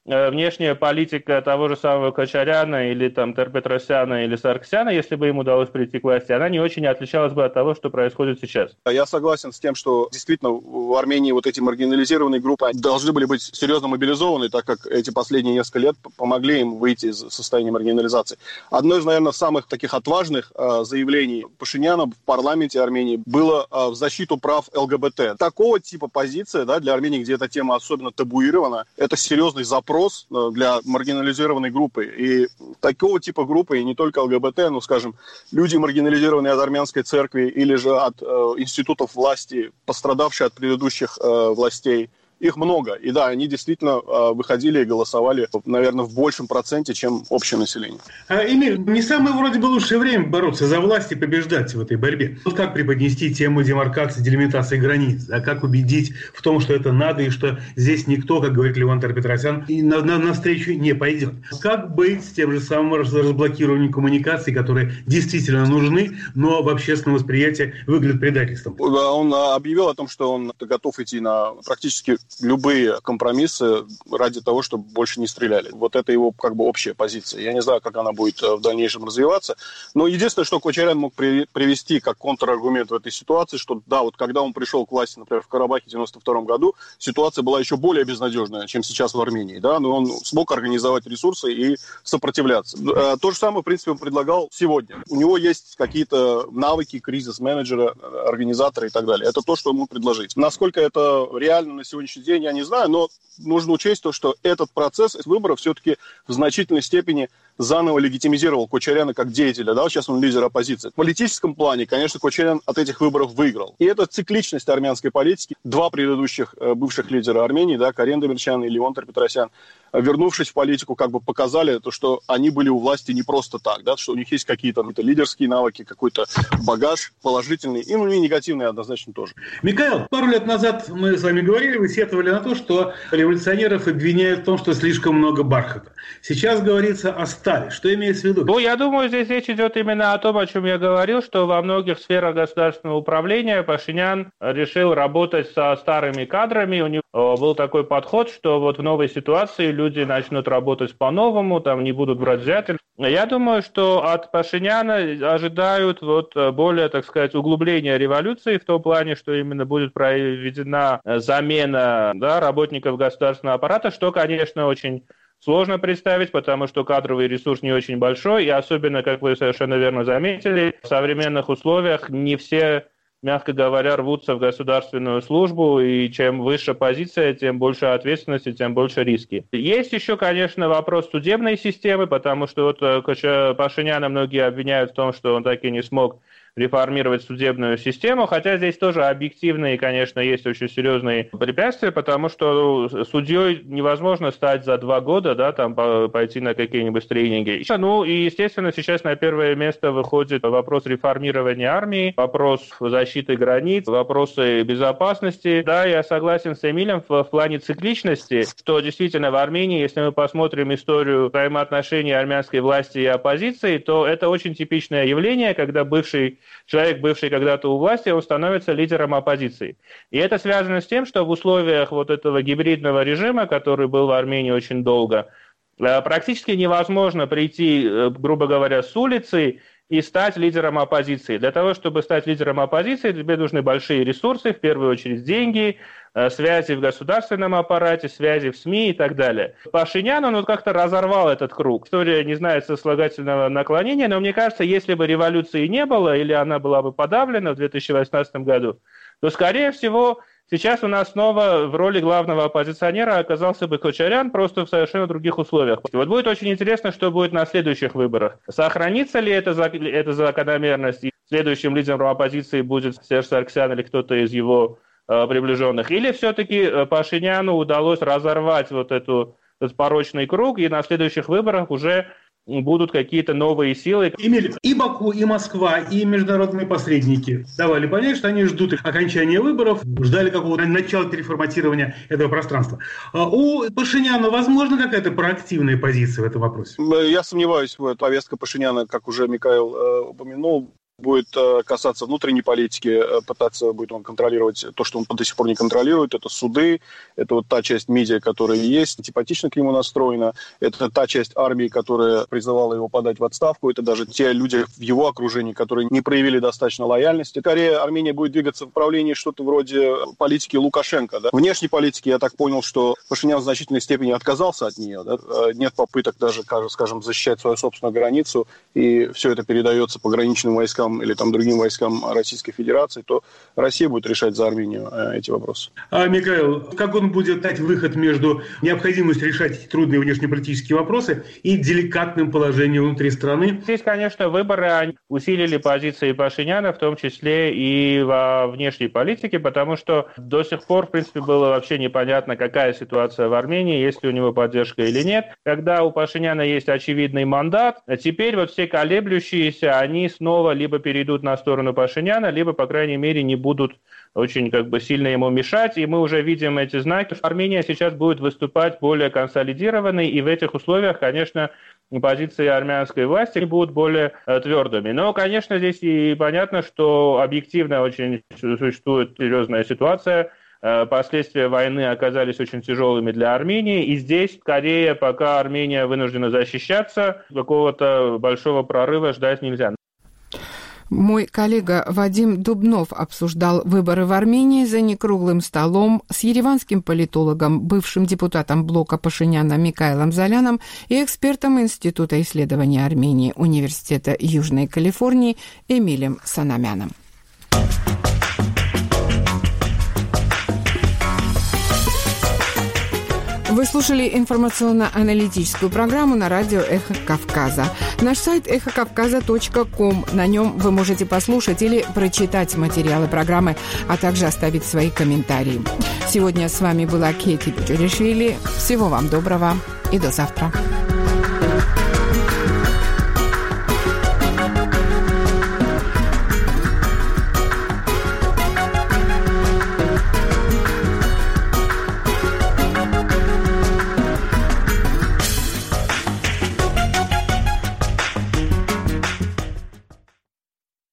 внешняя политика того же самого Кочаряна или там Терпетросяна или Сарксяна, если бы им удалось прийти к власти, она не очень отличалась бы от того, что происходит сейчас. Я согласен с тем, что действительно в Армении вот эти маргинализированные группы должны были быть серьезно мобилизованы, так как эти последние несколько лет помогли им выйти из состояния маргинализации. Одно из, наверное, самых таких отважных э, заявлений Пашиняна в парламенте Армении было э, в защиту прав ЛГБТ. Такого типа позиция, да, для Армении, где эта тема особенно табуирована, это серьезный запрос для маргинализированной группы. И такого типа группы, и не только ЛГБТ, ну, скажем, люди, маргинализированные от армянской церкви или же от э, институтов власти, пострадавшие от предыдущих э, властей, их много. И да, они действительно э, выходили и голосовали, наверное, в большем проценте, чем общее население. А, Эмиль, не самое вроде бы лучшее время бороться за власть и побеждать в этой борьбе. Вот как преподнести тему демаркации, делимитации границ, а как убедить в том, что это надо и что здесь никто, как говорит Левон Терпетросян, на, на, навстречу не пойдет. Как быть с тем же самым разблокированием коммуникаций, которые действительно нужны, но в общественном восприятии выглядят предательством? Он объявил о том, что он готов идти на практически любые компромиссы ради того, чтобы больше не стреляли. Вот это его как бы общая позиция. Я не знаю, как она будет в дальнейшем развиваться. Но единственное, что Кочарян мог при, привести как контраргумент в этой ситуации, что да, вот когда он пришел к власти, например, в Карабахе в девяносто втором году, ситуация была еще более безнадежная, чем сейчас в Армении. Да? Но он смог организовать ресурсы и сопротивляться. То же самое, в принципе, он предлагал сегодня. У него есть какие-то навыки кризис-менеджера, организатора и так далее. Это то, что ему предложить. Насколько это реально на сегодняшний день, я не знаю, но нужно учесть то, что этот процесс выборов все-таки в значительной степени заново легитимизировал Кочаряна как деятеля. Да? Сейчас он лидер оппозиции. В политическом плане, конечно, Кочарян от этих выборов выиграл. И это цикличность армянской политики. Два предыдущих э, бывших лидера Армении, да, Карен Демирчян и Левон Терпетросян, вернувшись в политику, как бы показали, то, что они были у власти не просто так, да, что у них есть какие-то лидерские навыки, какой-то багаж положительный, и, ну, и негативный однозначно тоже. Михаил, пару лет назад мы с вами говорили, вы сетовали на то, что революционеров обвиняют в том, что слишком много бархата. Сейчас говорится о стали. Что имеется в виду? Ну, я думаю, здесь речь идет именно о том, о чем я говорил, что во многих сферах государственного управления Пашинян решил работать со старыми кадрами. У него был такой подход, что вот в новой ситуации люди начнут работать по-новому, там не будут брать взятки. Я думаю, что от Пашиняна ожидают вот более, так сказать, углубления революции в том плане, что именно будет проведена замена, да, работников государственного аппарата, что, конечно, очень сложно представить, потому что кадровый ресурс не очень большой, и особенно, как вы совершенно верно заметили, в современных условиях не все, мягко говоря, рвутся в государственную службу, и чем выше позиция, тем больше ответственности, тем больше риски. Есть еще, конечно, вопрос судебной системы, потому что вот Пашиняна многие обвиняют в том, что он так и не смог реформировать судебную систему, хотя здесь тоже объективные, конечно, есть очень серьезные препятствия, потому что судьей невозможно стать за два года, да, там пойти на какие-нибудь тренинги. Ну и, естественно, сейчас на первое место выходит вопрос реформирования армии, вопрос защиты границ, вопросы безопасности. Да, я согласен с Эмилем в, в плане цикличности, что действительно в Армении, если мы посмотрим историю взаимоотношений армянской власти и оппозиции, то это очень типичное явление, когда бывший человек, бывший когда-то у власти, он становится лидером оппозиции. И это связано с тем, что в условиях вот этого гибридного режима, который был в Армении очень долго, практически невозможно прийти, грубо говоря, с улицы и стать лидером оппозиции. Для того, чтобы стать лидером оппозиции, тебе нужны большие ресурсы, в первую очередь деньги, связи в государственном аппарате, связи в СМИ и так далее. Пашинян, он вот как-то разорвал этот круг. История не знает сослагательного наклонения, но мне кажется, если бы революции не было, или она была бы подавлена в две тысячи восемнадцатом году, то, скорее всего, сейчас у нас снова в роли главного оппозиционера оказался бы Кочарян, просто в совершенно других условиях. Вот будет очень интересно, что будет на следующих выборах. Сохранится ли эта, эта закономерность, и следующим лидером оппозиции будет Серж Сарксян или кто-то из его э, приближенных, или все-таки Пашиняну удалось разорвать вот эту, этот порочный круг, и на следующих выборах уже будут какие-то новые силы. Эмиль, и Баку, и Москва, и международные посредники давали понять, что они ждут окончания выборов, ждали какого-то начала переформатирования этого пространства. У Пашиняна возможно какая-то проактивная позиция в этом вопросе? Я сомневаюсь в этой повестке Пашиняна, как уже Михаил э, упомянул. будет касаться внутренней политики, пытаться будет он контролировать то, что он до сих пор не контролирует. Это суды, это вот та часть медиа, которая есть, антипатично к нему настроена. Это та часть армии, которая призывала его подать в отставку. Это даже те люди в его окружении, которые не проявили достаточно лояльности. Скорее, Армения будет двигаться в направлении что-то вроде политики Лукашенко. Да? Внешней политики, я так понял, что Пашинян в значительной степени отказался от нее. Да? Нет попыток даже, скажем, защищать свою собственную границу, и все это передается пограничным войскам или там другим войскам Российской Федерации, то Россия будет решать за Армению эти вопросы. А, Михаил, как он будет дать выход между необходимостью решать эти трудные внешнеполитические вопросы и деликатным положением внутри страны? Здесь, конечно, выборы усилили позиции Пашиняна, в том числе и во внешней политике, потому что до сих пор, в принципе, было вообще непонятно, какая ситуация в Армении, есть ли у него поддержка или нет. Когда у Пашиняна есть очевидный мандат, а теперь вот все колеблющиеся, они снова либо перейдут на сторону Пашиняна, либо, по крайней мере, не будут очень как бы сильно ему мешать, и мы уже видим эти знаки. Армения сейчас будет выступать более консолидированной, и в этих условиях, конечно, позиции армянской власти будут более твердыми. Но, конечно, здесь и понятно, что объективно очень существует серьезная ситуация. Последствия войны оказались очень тяжелыми для Армении, и здесь, скорее, пока Армения вынуждена защищаться, какого-то большого прорыва ждать нельзя. Мой коллега Вадим Дубнов обсуждал выборы в Армении за некруглым столом с ереванским политологом, бывшим депутатом блока Пашиняна Микаэлом Золяном и экспертом Института исследований Армении Университета Южной Калифорнии Эмилем Санамяном. Вы слушали информационно-аналитическую программу на радио «Эхо Кавказа». Наш сайт эхо кавказа точка ком. На нем вы можете послушать или прочитать материалы программы, а также оставить свои комментарии. Сегодня с вами была Кети Печуришвили. Всего вам доброго и до завтра.